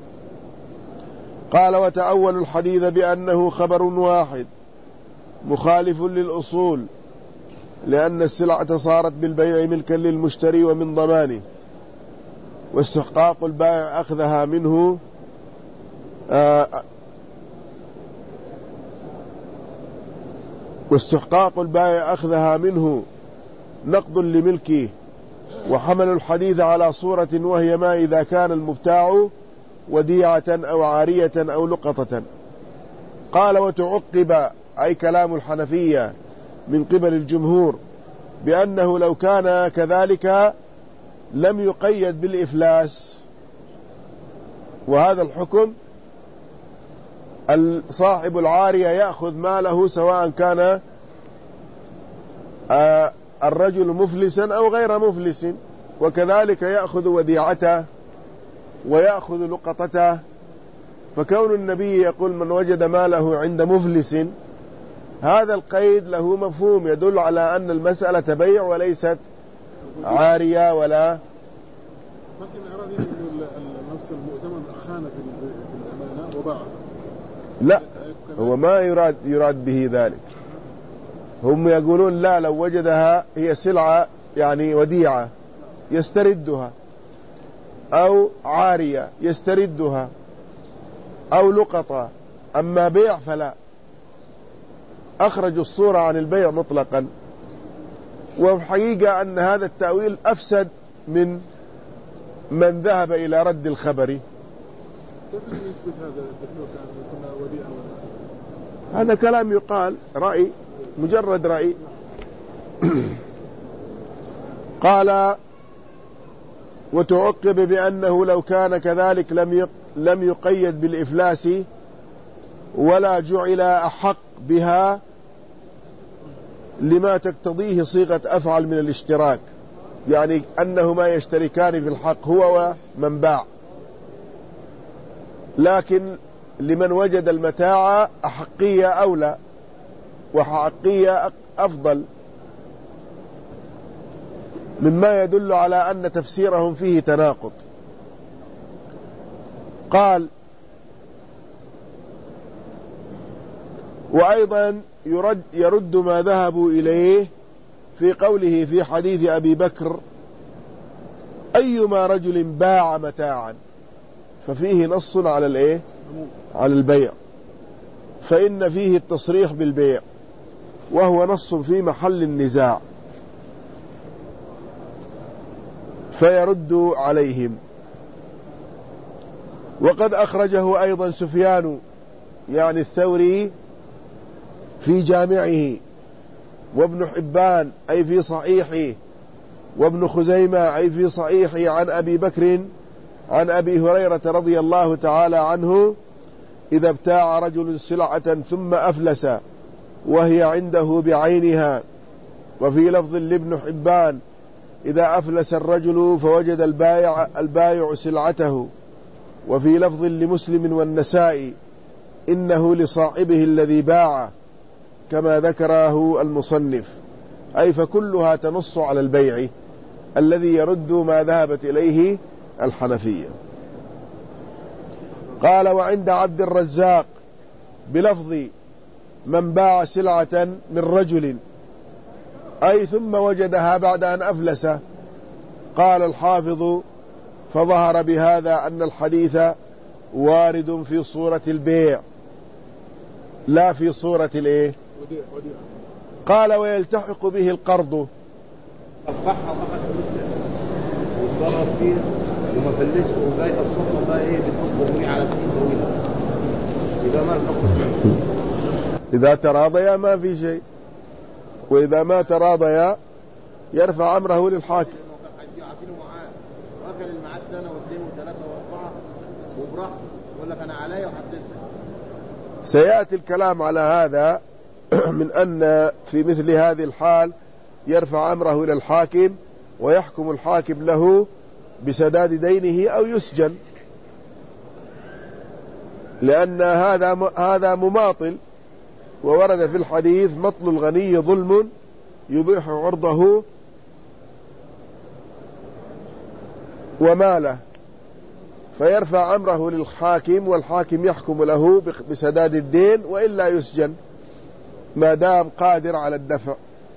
قال وتأول الحديث بأنه خبر واحد مخالف للأصول، لأن السلعة صارت بالبيع ملكا للمشتري ومن ضمانه، واستحقاق البائع أخذها منه آه واستحقاق البائع أخذها منه نقض لملكه. وحمل الحديث على صورة وهي ما إذا كان المبتاع وديعة أو عارية أو لقطة. قال وتعقب أي كلام الحنفية من قبل الجمهور بأنه لو كان كذلك لم يقيد بالإفلاس، وهذا الحكم صاحب العارية يأخذ ماله سواء كان الرجل مفلسا أو غير مفلس، وكذلك يأخذ وديعته ويأخذ لقطته. فكون النبي يقول من وجد ماله عند مفلس، هذا القيد له مفهوم يدل على أن المسألة بيع وليست عارية. ولا لكن أراد أن نفس المؤتمن خان في الأمانة وباعها. لا، هو ما يراد يراد به ذلك. هم يقولون لا، لو وجدها هي سلعة يعني وديعة يستردها، أو عارية يستردها أو لقطة. أما بيع فلا، أخرجوا الصورة عن البيع مطلقا. والحقيقة أن هذا التأويل أفسد من من ذهب إلى رد الخبر. كيف يثبت هذا الدكتور كان كنا وديعا؟ هذا كلام يقال، رأي، مجرد رأي. قال: وتعقب بأنه لو كان كذلك لم لم يقيد بالإفلاس ولا جعل أحق بها لما تقتضيه صيغة أفعل من الاشتراك، يعني أنهما يشتركان في الحق هو ومن باع، لكن لمن وجد المتاع أحقية أولى وحقية أفضل، مما يدل على أن تفسيرهم فيه تناقض. قال: وأيضا يرد, يرد ما ذهبوا إليه في قوله في حديث أبي بكر: أيما رجل باع متاعا، ففيه نص على الإيه؟ على البيع، فإن فيه التصريح بالبيع، وهو نص في محل النزاع، فيرد عليهم. وقد أخرجه أيضا سفيان يعني الثوري في جامعه، وابن حبان أي في صحيحه، وابن خزيمة أي في صحيحه عن أبي بكر عن أبي هريرة رضي الله تعالى عنه: إذا ابتاع رجل سلعة ثم أفلس وهي عنده بعينها. وفي لفظ لابن حبان: إذا أفلس الرجل فوجد البايع, البايع سلعته. وفي لفظ لمسلم والنسائي: إنه لصاحبه الذي باع، كما ذكره المصنف. أي فكلها تنص على البيع الذي يرد ما ذهبت إليه الحنفية. قال: وعند عبد الرزاق بلفظ من باع سلعة من رجل، أي ثم وجدها بعد أن أفلس. قال الحافظ: فظهر بهذا أن الحديث وارد في صورة البيع لا في صورة الإيه؟ قال: ويلتحق به القرض. الصحة وقت المسلم والضرر فيه وما فلسه وباقي الصفة بقى ايه بتحطه على سنين طويلة، إذا ما الحكم إذا تراضيا ما في شيء، وإذا ما تراضيا يرفع أمره للحاكم. عارفينه معاه وأكل المعاد سنة واثنين وثلاثة وأربعة وبراحته يقول لك أنا عليا وحددت. سيأتي الكلام على هذا من أن في مثل هذه الحال يرفع أمره إلى الحاكم ويحكم الحاكم له بسداد دينه أو يسجن، لأن هذا هذا مماطل. وورد في الحديث: مطل الغني ظلم يبيح عرضه وماله. فيرفع أمره للحاكم والحاكم يحكم له بسداد الدين، وإلا يسجن ما دام قادر على الدفع.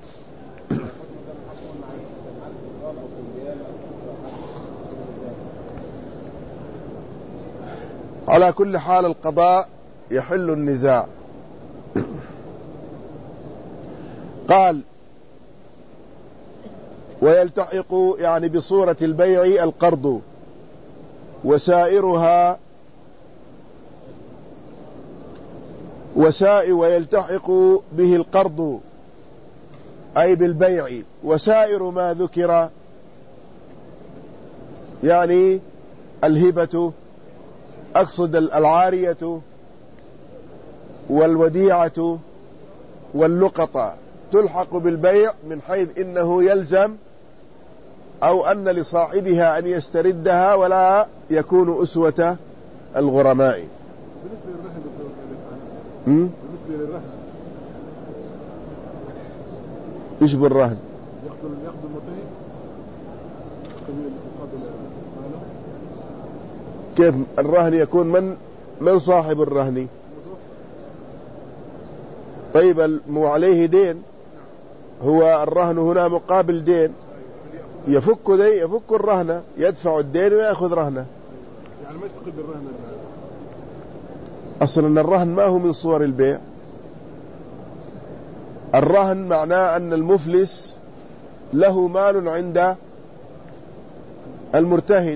على كل حال القضاء يحل النزاع. قال: ويلتحق يعني بصورة البيع القرض، وسائرها وسائر ويلتحق به القرض أي بالبيع، وسائر ما ذكر يعني الهبة، أقصد العارية والوديعة واللقطة، تلحق بالبيع من حيث إنه يلزم أو أن لصاحبها أن يستردها ولا يكون أسوة الغرماء. بالنسبة للرهن م? بالنسبة للرهن إيش بالرهن؟ يأخذ يأخذ المتهم قبل مقابل ماله. كيف الرهن يكون؟ من من صاحب الرهن؟ طيب مو عليه دين، هو الرهن هنا مقابل دين. يفك دي يفك الرهنة، يدفع الدين ويأخذ رهنة. يعني ما يستقل بالرهن. أصلا الرهن ما هو من صور البيع. الرهن معناه أن المفلس له مال عند المرتهن.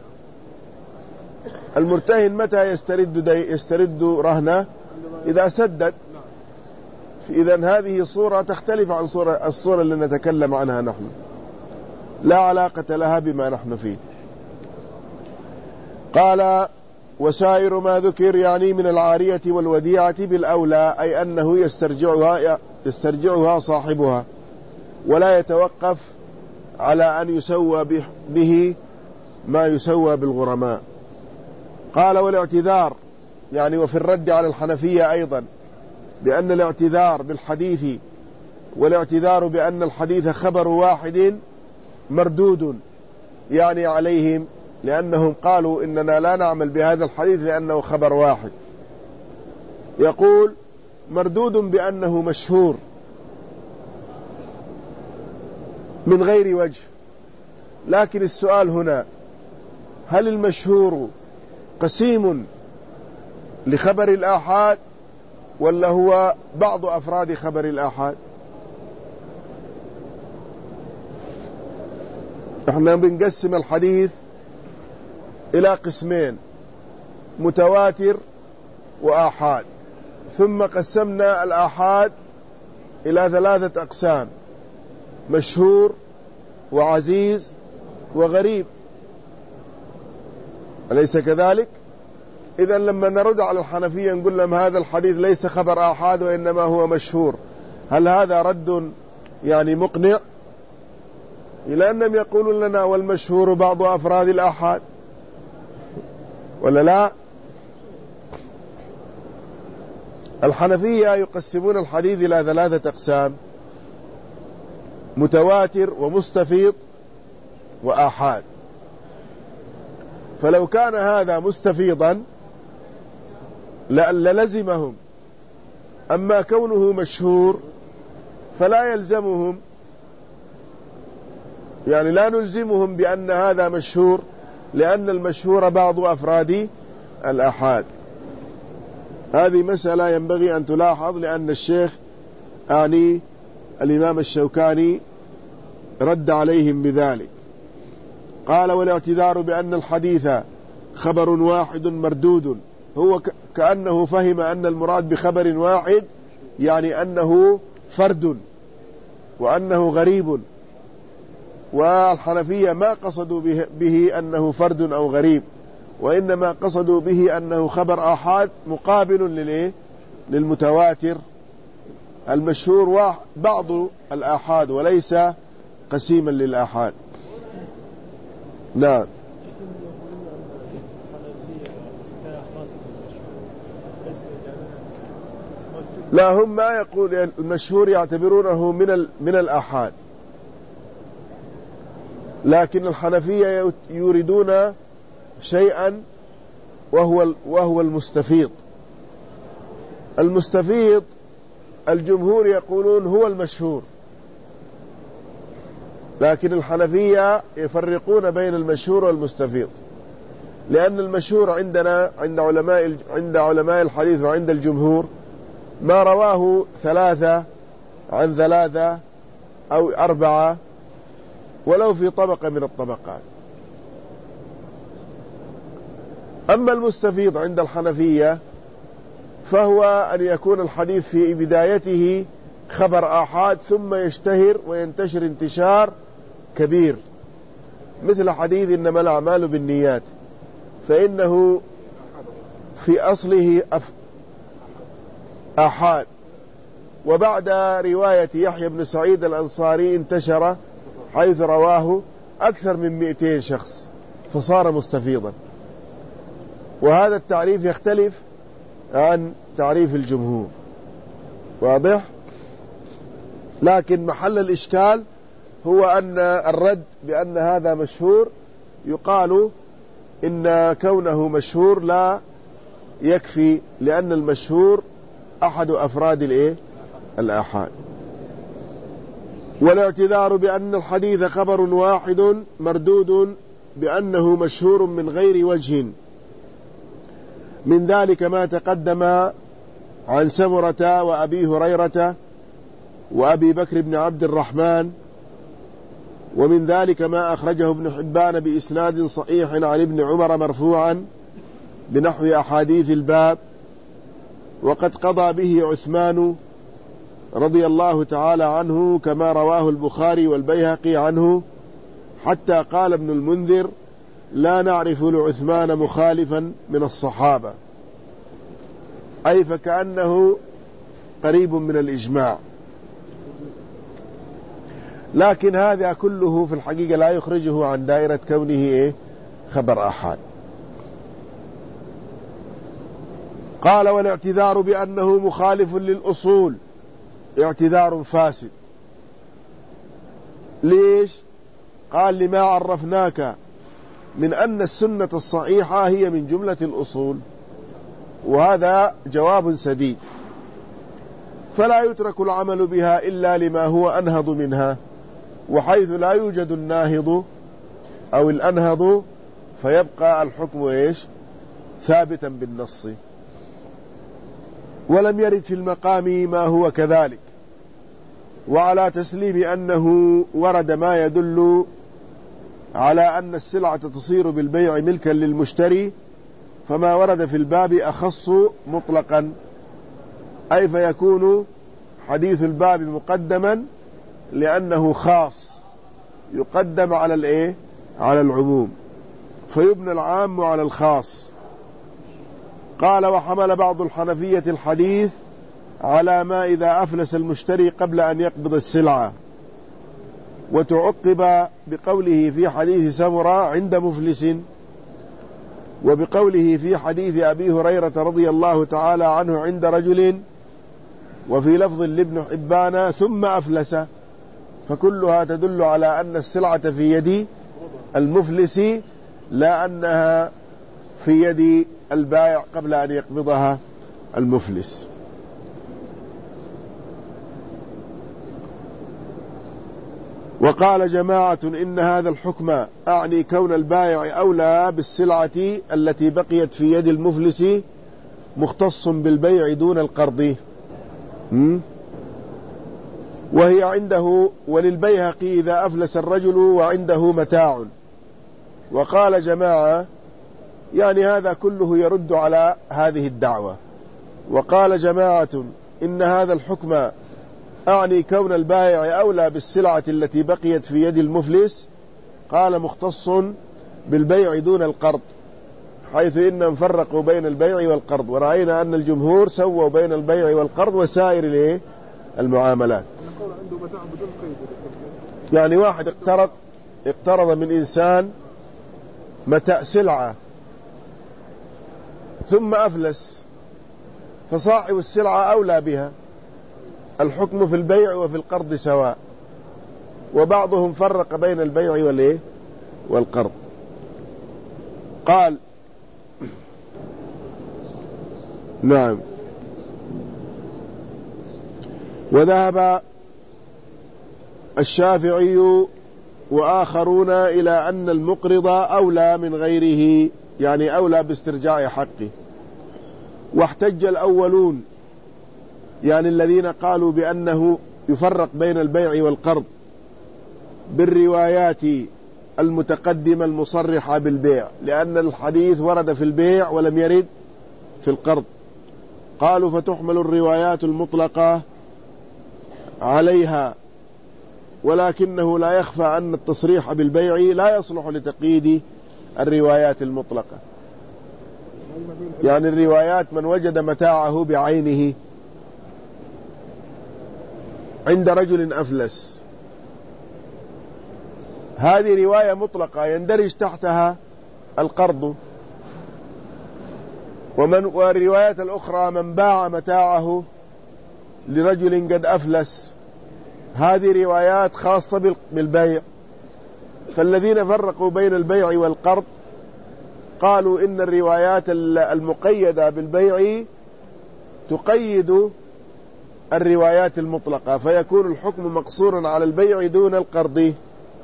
المرتهن متى يسترد دي يسترد رهنه؟ إذا سدد. إذن هذه صورة تختلف عن صورة الصورة اللي نتكلم عنها نحن، لا علاقة لها بما نحن فيه. قال وسائر ما ذكر يعني من العارية والوديعة بالأولى، أي أنه يسترجعها يسترجعها صاحبها ولا يتوقف على أن يسوى به ما يسوى بالغرماء. قال والاعتذار يعني وفي الرد على الحنفية أيضا بأن الاعتذار بالحديث والاعتذار بأن الحديث خبر واحد مردود يعني عليهم، لأنهم قالوا إننا لا نعمل بهذا الحديث لأنه خبر واحد. يقول مردود بأنه مشهور من غير وجه. لكن السؤال هنا هل المشهور قسيم لخبر الآحاد ولا هو بعض أفراد خبر الآحاد؟ احنا بنقسم الحديث إلى قسمين، متواتر وآحاد، ثم قسمنا الآحاد إلى ثلاثة أقسام، مشهور وعزيز وغريب، أليس كذلك؟ إذن لما نرد على الحنفية نقول لهم هذا الحديث ليس خبر آحاد وإنما هو مشهور، هل هذا رد يعني مقنع؟ إلى أنهم يقولون لنا والمشهور بعض أفراد الآحاد ولا لا؟ الحنفية يقسمون الحديث إلى ثلاثة أقسام، متواتر ومستفيض وآحاد. فلو كان هذا مستفيضا للزمهم، أما كونه مشهور فلا يلزمهم، يعني لا نلزمهم بأن هذا مشهور، لأن المشهور بعض أفراد الآحاد. هذه مسألة ينبغي أن تلاحظ، لأن الشيخ يعني الإمام الشوكاني رد عليهم بذلك. قال والاعتذار بأن الحديث خبر واحد مردود، هو كأنه فهم أن المراد بخبر واحد يعني أنه فرد وأنه غريب، والحنفية ما قصدوا به, به أنه فرد أو غريب، وإنما قصدوا به أنه خبر آحاد مقابل للإيه؟ للمتواتر المشهور بعض الآحاد وليس قسيما للآحاد. نعم. لا، هم ما يقول المشهور يعتبرونه من من الآحاد، لكن الحنفية يريدون شيئا وهو وهو المستفيض. المستفيض الجمهور يقولون هو المشهور، لكن الحنفية يفرقون بين المشهور والمستفيض، لأن المشهور عندنا عند علماء عند علماء الحديث وعند الجمهور ما رواه ثلاثة عن ثلاثة أو أربعة ولو في طبقة من الطبقات. أما المستفيض عند الحنفية فهو أن يكون الحديث في بدايته خبر آحاد ثم يشتهر وينتشر انتشار كبير، مثل حديث إنما الأعمال بالنيات، فإنه في أصله آحاد، وبعد رواية يحيى بن سعيد الأنصاري انتشر حيث رواه أكثر من مئتين شخص فصار مستفيضا. وهذا التعريف يختلف عن تعريف الجمهور، واضح؟ لكن محل الإشكال هو أن الرد بأن هذا مشهور يقال إن كونه مشهور لا يكفي، لأن المشهور أحد أفراد الإيه؟ الآحاد. والاعتذار بأن الحديث خبر واحد مردود بأنه مشهور من غير وجه، من ذلك ما تقدم عن سمرة وأبي هريرة وأبي بكر بن عبد الرحمن، ومن ذلك ما أخرجه ابن حبان بإسناد صحيح عن ابن عمر مرفوعا بنحو أحاديث الباب، وقد قضى به عثمان رضي الله تعالى عنه كما رواه البخاري والبيهقي عنه، حتى قال ابن المنذر: لا نعرف لعثمان مخالفا من الصحابة، أي فكأنه قريب من الإجماع. لكن هذا كله في الحقيقة لا يخرجه عن دائرة كونه إيه؟ خبر آحاد. قال: والاعتذار بأنه مخالف للأصول اعتذار فاسد. ليش؟ قال: لما عرفناك من أن السنة الصحيحة هي من جملة الأصول، وهذا جواب سديد، فلا يترك العمل بها إلا لما هو أنهض منها، وحيث لا يوجد الناهض أو الأنهض فيبقى الحكم إيش؟ ثابتا بالنص. ولم يرد في المقام ما هو كذلك، وعلى تسليم أنه ورد ما يدل على أن السلعة تصير بالبيع ملكا للمشتري، فما ورد في الباب أخص مطلقا، أي فيكون حديث الباب مقدما لأنه خاص، يقدم على الإيه؟ على العموم، فيبنى العام على الخاص. قال: وحمل بعض الحنفية الحديث على ما إذا أفلس المشتري قبل أن يقبض السلعة، وتعقب بقوله في حديث سمرة عند مفلس، وبقوله في حديث أبي هريرة رضي الله تعالى عنه عند رجل، وفي لفظ لابن حبان ثم أفلس، فكلها تدل على أن السلعة في يد المفلس لا أنها في يد البائع قبل أن يقبضها المفلس. وقال جماعة: إن هذا الحكم أعني كون البائع أولى بالسلعة التي بقيت في يد المفلس مختص بالبيع دون القرض، وهي عنده وللبيهقي إذا أفلس الرجل وعنده متاع. وقال جماعة: يعني هذا كله يرد على هذه الدعوة. وقال جماعة: إن هذا الحكم أعني كون البائع أولى بالسلعة التي بقيت في يد المفلس، قال مختص بالبيع دون القرض، حيث إنهم فرقوا بين البيع والقرض، ورأينا أن الجمهور سووا بين البيع والقرض وسائر المعاملات. يعني واحد اقترض اقترض من إنسان متاع سلعة ثم أفلس، فصاحب السلعة أولى بها، الحكم في البيع وفي القرض سواء، وبعضهم فرق بين البيع والإيه؟ والقرض. قال: نعم. وذهب الشافعي وآخرون إلى أن المقرض أولى من غيره، يعني أولى باسترجاع حقه. واحتج الأولون، يعني الذين قالوا بأنه يفرق بين البيع والقرض، بالروايات المتقدمة المصرحة بالبيع، لأن الحديث ورد في البيع ولم يرد في القرض. قالوا: فتحمل الروايات المطلقة عليها، ولكنه لا يخفى أن التصريح بالبيع لا يصلح لتقييد الروايات المطلقة، يعني الروايات من وجد متاعه بعينه عند رجل أفلس، هذه رواية مطلقة يندرج تحتها القرض. ومن والروايات الأخرى من باع متاعه لرجل قد أفلس، هذه روايات خاصة بالبيع. فالذين فرقوا بين البيع والقرض قالوا إن الروايات المقيدة بالبيع تقيد الروايات المطلقة، فيكون الحكم مقصورا على البيع دون القرض.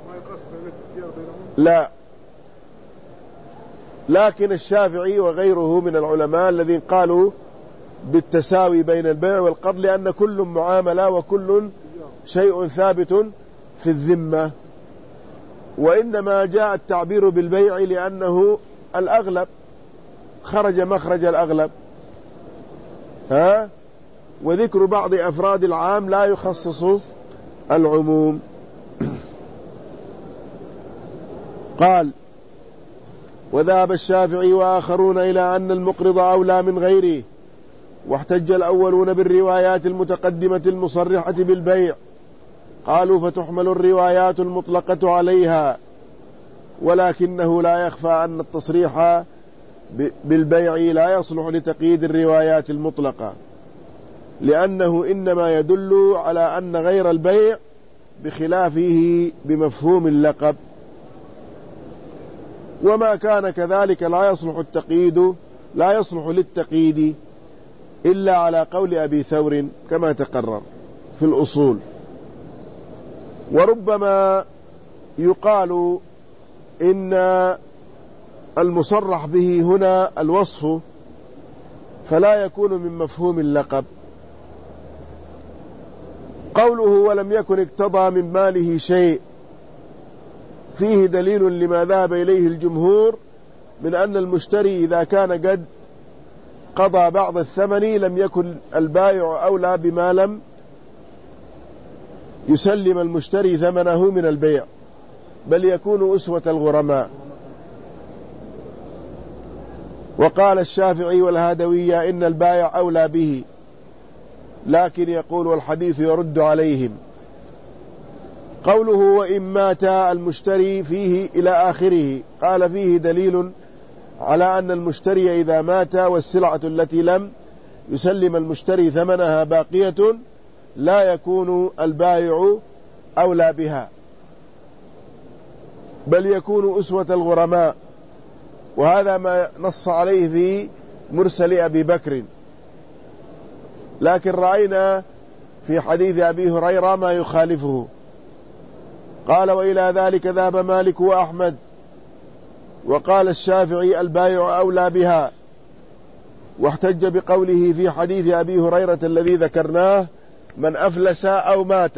لا، لكن الشافعي وغيره من العلماء الذين قالوا بالتساوي بين البيع والقرض، لأن كل معاملة وكل شيء ثابت في الذمة، وإنما جاء التعبير بالبيع لأنه الأغلب، خرج مخرج الأغلب، ها، وذكر بعض أفراد العام لا يخصص العموم. قال: وذهب الشافعي وآخرون إلى أن المقرض أولى من غيره، واحتج الأولون بالروايات المتقدمة المصرحة بالبيع، قالوا فتحمل الروايات المطلقة عليها، ولكنه لا يخفى أن التصريح بالبيع لا يصلح لتقييد الروايات المطلقة، لأنه إنما يدل على أن غير البيع بخلافه بمفهوم اللقب، وما كان كذلك لا يصلح التقييد لا يصلح للتقييد إلا على قول أبي ثور كما تقرر في الأصول. وربما يقال إن المصرح به هنا الوصف، فلا يكون من مفهوم اللقب. قوله ولم يكن اقتضى من ماله شيء فيه دليل لما ذهب إليه الجمهور من أن المشتري إذا كان قد قضى بعض الثمن لم يكن البائع أولى بما لم يسلم المشتري ثمنه من البيع، بل يكون أسوة الغرماء. وقال الشافعي والهادوية إن البائع أولى به، لكن يقول والحديث يرد عليهم. قوله وإن مات المشتري فيه إلى آخره، قال فيه دليل على أن المشتري إذا مات والسلعة التي لم يسلم المشتري ثمنها باقية لا يكون البائع أولى بها، بل يكون أسوة الغرماء، وهذا ما نص عليه في مرسل أبي بكر. لكن رأينا في حديث أبي هريرة ما يخالفه. قال وإلى ذلك ذهب مالك وأحمد، وقال الشافعي البائع أولى بها، واحتج بقوله في حديث أبي هريرة الذي ذكرناه من أفلس أو مات،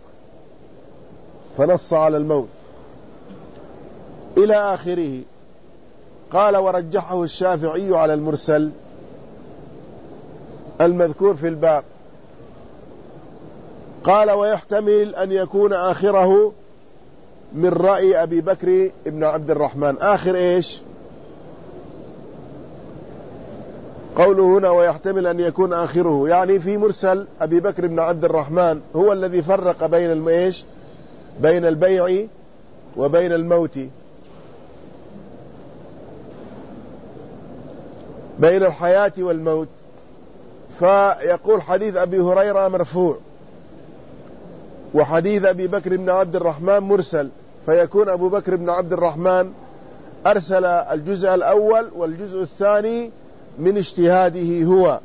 فنص على الموت إلى آخره. قال ورجحه الشافعي على المرسل المذكور في الباب. قال ويحتمل أن يكون آخره من رأي أبي بكر ابن عبد الرحمن. آخر إيش؟ قوله هنا ويحتمل أن يكون آخره، يعني في مرسل أبي بكر بن عبد الرحمن هو الذي فرق بين الميش بين البيع وبين الموت، بين الحياة والموت. فيقول حديث أبي هريرة مرفوع، وحديث أبي بكر بن عبد الرحمن مرسل، فيكون أبو بكر بن عبد الرحمن أرسل الجزء الأول والجزء الثاني من اجتهاده هو،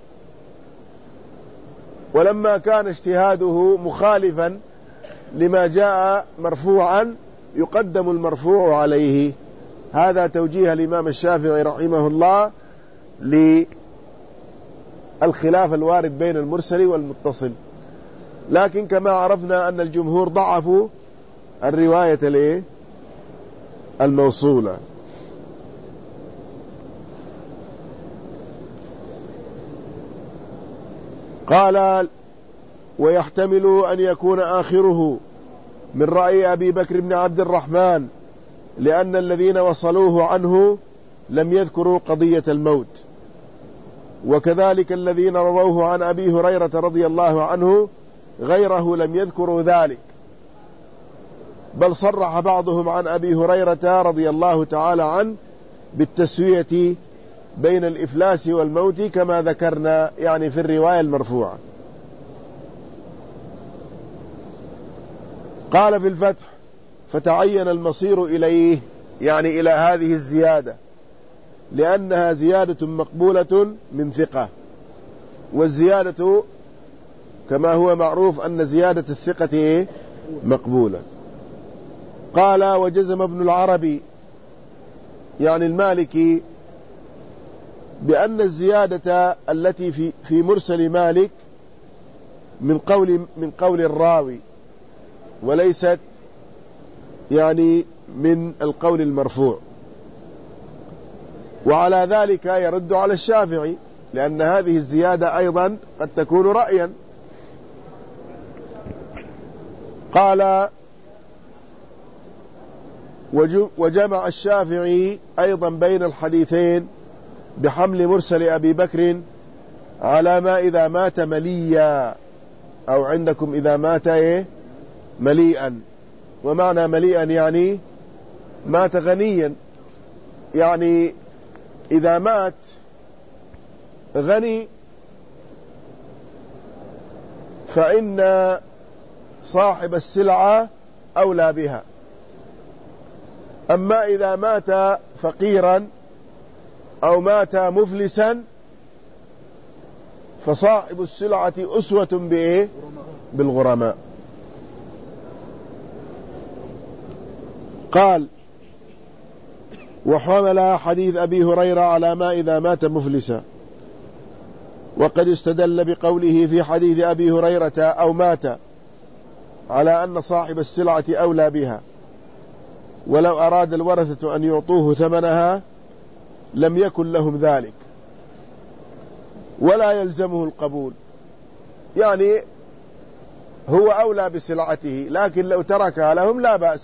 ولما كان اجتهاده مخالفا لما جاء مرفوعا يقدم المرفوع عليه. هذا توجيه الإمام الشافعي رحمه الله للخلاف الوارد بين المرسل والمتصل. لكن كما عرفنا أن الجمهور ضعفوا الرواية الايه الموصولة. قال ويحتمل أن يكون آخره من رأي أبي بكر بن عبد الرحمن، لأن الذين وصلوه عنه لم يذكروا قضية الموت، وكذلك الذين رووه عن أبي هريرة رضي الله عنه غيره لم يذكروا ذلك، بل صرح بعضهم عن أبي هريرة رضي الله تعالى عنه بالتسوية بين الإفلاس والموت كما ذكرنا، يعني في الرواية المرفوعة. قال في الفتح فتعين المصير إليه، يعني إلى هذه الزيادة، لأنها زيادة مقبولة من ثقة، والزيادة كما هو معروف أن زيادة الثقة مقبولة. قال وجزم ابن العربي يعني المالكي بأن الزيادة التي في في مرسل مالك من قول من قول الراوي وليست يعني من القول المرفوع، وعلى ذلك يرد على الشافعي لأن هذه الزيادة أيضا قد تكون رأيا. قال وجمع الشافعي أيضا بين الحديثين بحمل مرسل أبي بكر على ما إذا مات مليا، أو عندكم إذا مات إيه مليئا، ومعنى مليئا يعني مات غنيا، يعني إذا مات غني فإن صاحب السلعة أولى بها، أما إذا مات فقيرا أو مات مفلسا فصاحب السلعة أسوة بإيه بالغرماء. قال وحمل حديث أبي هريرة على ما إذا مات مفلسا، وقد استدل بقوله في حديث أبي هريرة أو مات على أن صاحب السلعة أولى بها، ولو أراد الورثة أن يعطوه ثمنها لم يكن لهم ذلك ولا يلزمه القبول، يعني هو أولى بسلعته، لكن لو تركها لهم لا بأس،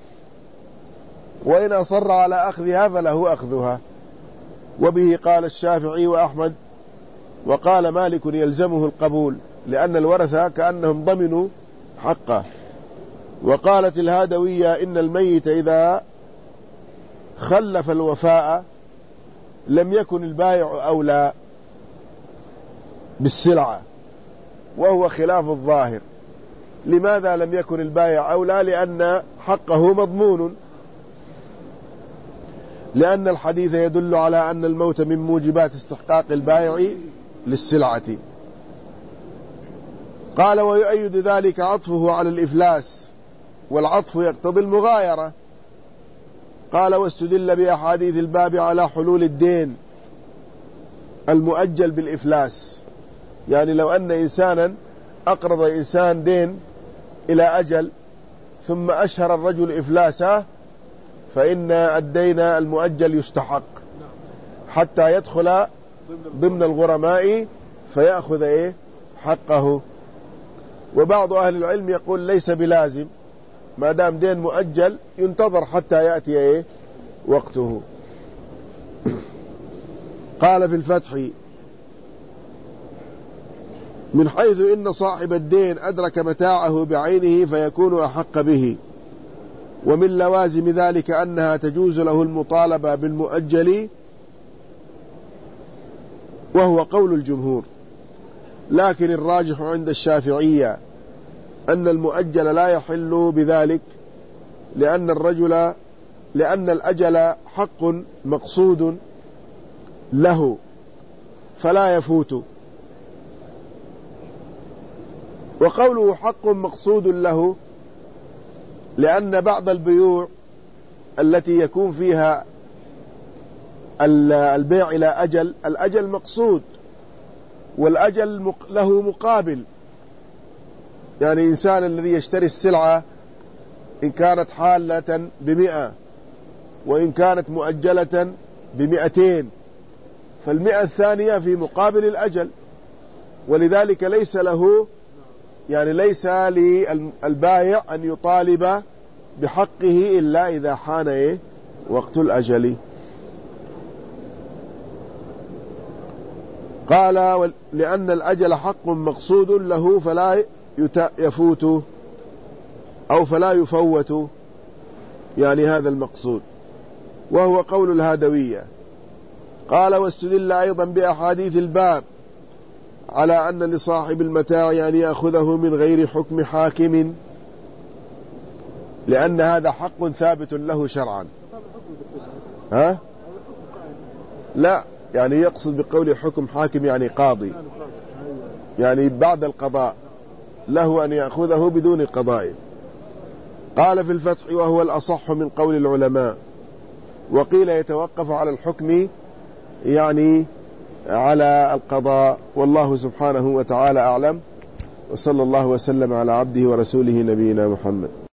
وإن أصر على أخذها فله أخذها. وبه قال الشافعي وأحمد، وقال مالك يلزمه القبول لأن الورثة كأنهم ضمنوا حقه. وقالت الهادوية إن الميت إذا خلف الوفاء لم يكن البائع أولى بالسلعة، وهو خلاف الظاهر. لماذا لم يكن البائع أولى؟ لأن حقه مضمون، لأن الحديث يدل على أن الموت من موجبات استحقاق البائع للسلعة. قال ويؤيد ذلك عطفه على الإفلاس، والعطف يقتضي المغايرة. قال واستدل بأحاديث الباب على حلول الدين المؤجل بالإفلاس، يعني لو أن إنسانا أقرض إنسان دين إلى أجل ثم أشهر الرجل إفلاسه فإن الدين المؤجل يستحق حتى يدخل ضمن الغرماء فيأخذ إيه حقه. وبعض أهل العلم يقول ليس بلازم، ما دام دين مؤجل ينتظر حتى يأتي إيه وقته. قال في الفتح من حيث إن صاحب الدين أدرك متاعه بعينه فيكون أحق به، ومن لوازم ذلك أنها تجوز له المطالبة بالمؤجل، وهو قول الجمهور. لكن الراجح عند الشافعية أن المؤجل لا يحل بذلك، لأن الرجل لأن الأجل حق مقصود له فلا يفوت. وقوله حق مقصود له لأن بعض البيوع التي يكون فيها البيع إلى أجل، الأجل مقصود والأجل له مقابل، يعني إنسان الذي يشتري السلعة إن كانت حالة بمئة وإن كانت مؤجلة بمئتين، فالمئة الثانية في مقابل الأجل، ولذلك ليس له يعني ليس للبائع أن يطالب بحقه إلا إذا حان إيه وقت الأجل. قال لأن الأجل حق مقصود له فلا يفوت أو فلا يفوت، يعني هذا المقصود، وهو قول الهادوية. قال واستدل أيضا بأحاديث الباب على أن لصاحب المتاع أن يأخذه من غير حكم حاكم، لأن هذا حق ثابت له شرعا. ها؟ لا، يعني يقصد بقول حكم حاكم يعني قاضي، يعني بعد القضاء له أن يأخذه بدون قضاء. قال في الفتح وهو الأصح من قول العلماء، وقيل يتوقف على الحكم يعني على القضاء، والله سبحانه وتعالى أعلم، وصلى الله وسلم على عبده ورسوله نبينا محمد.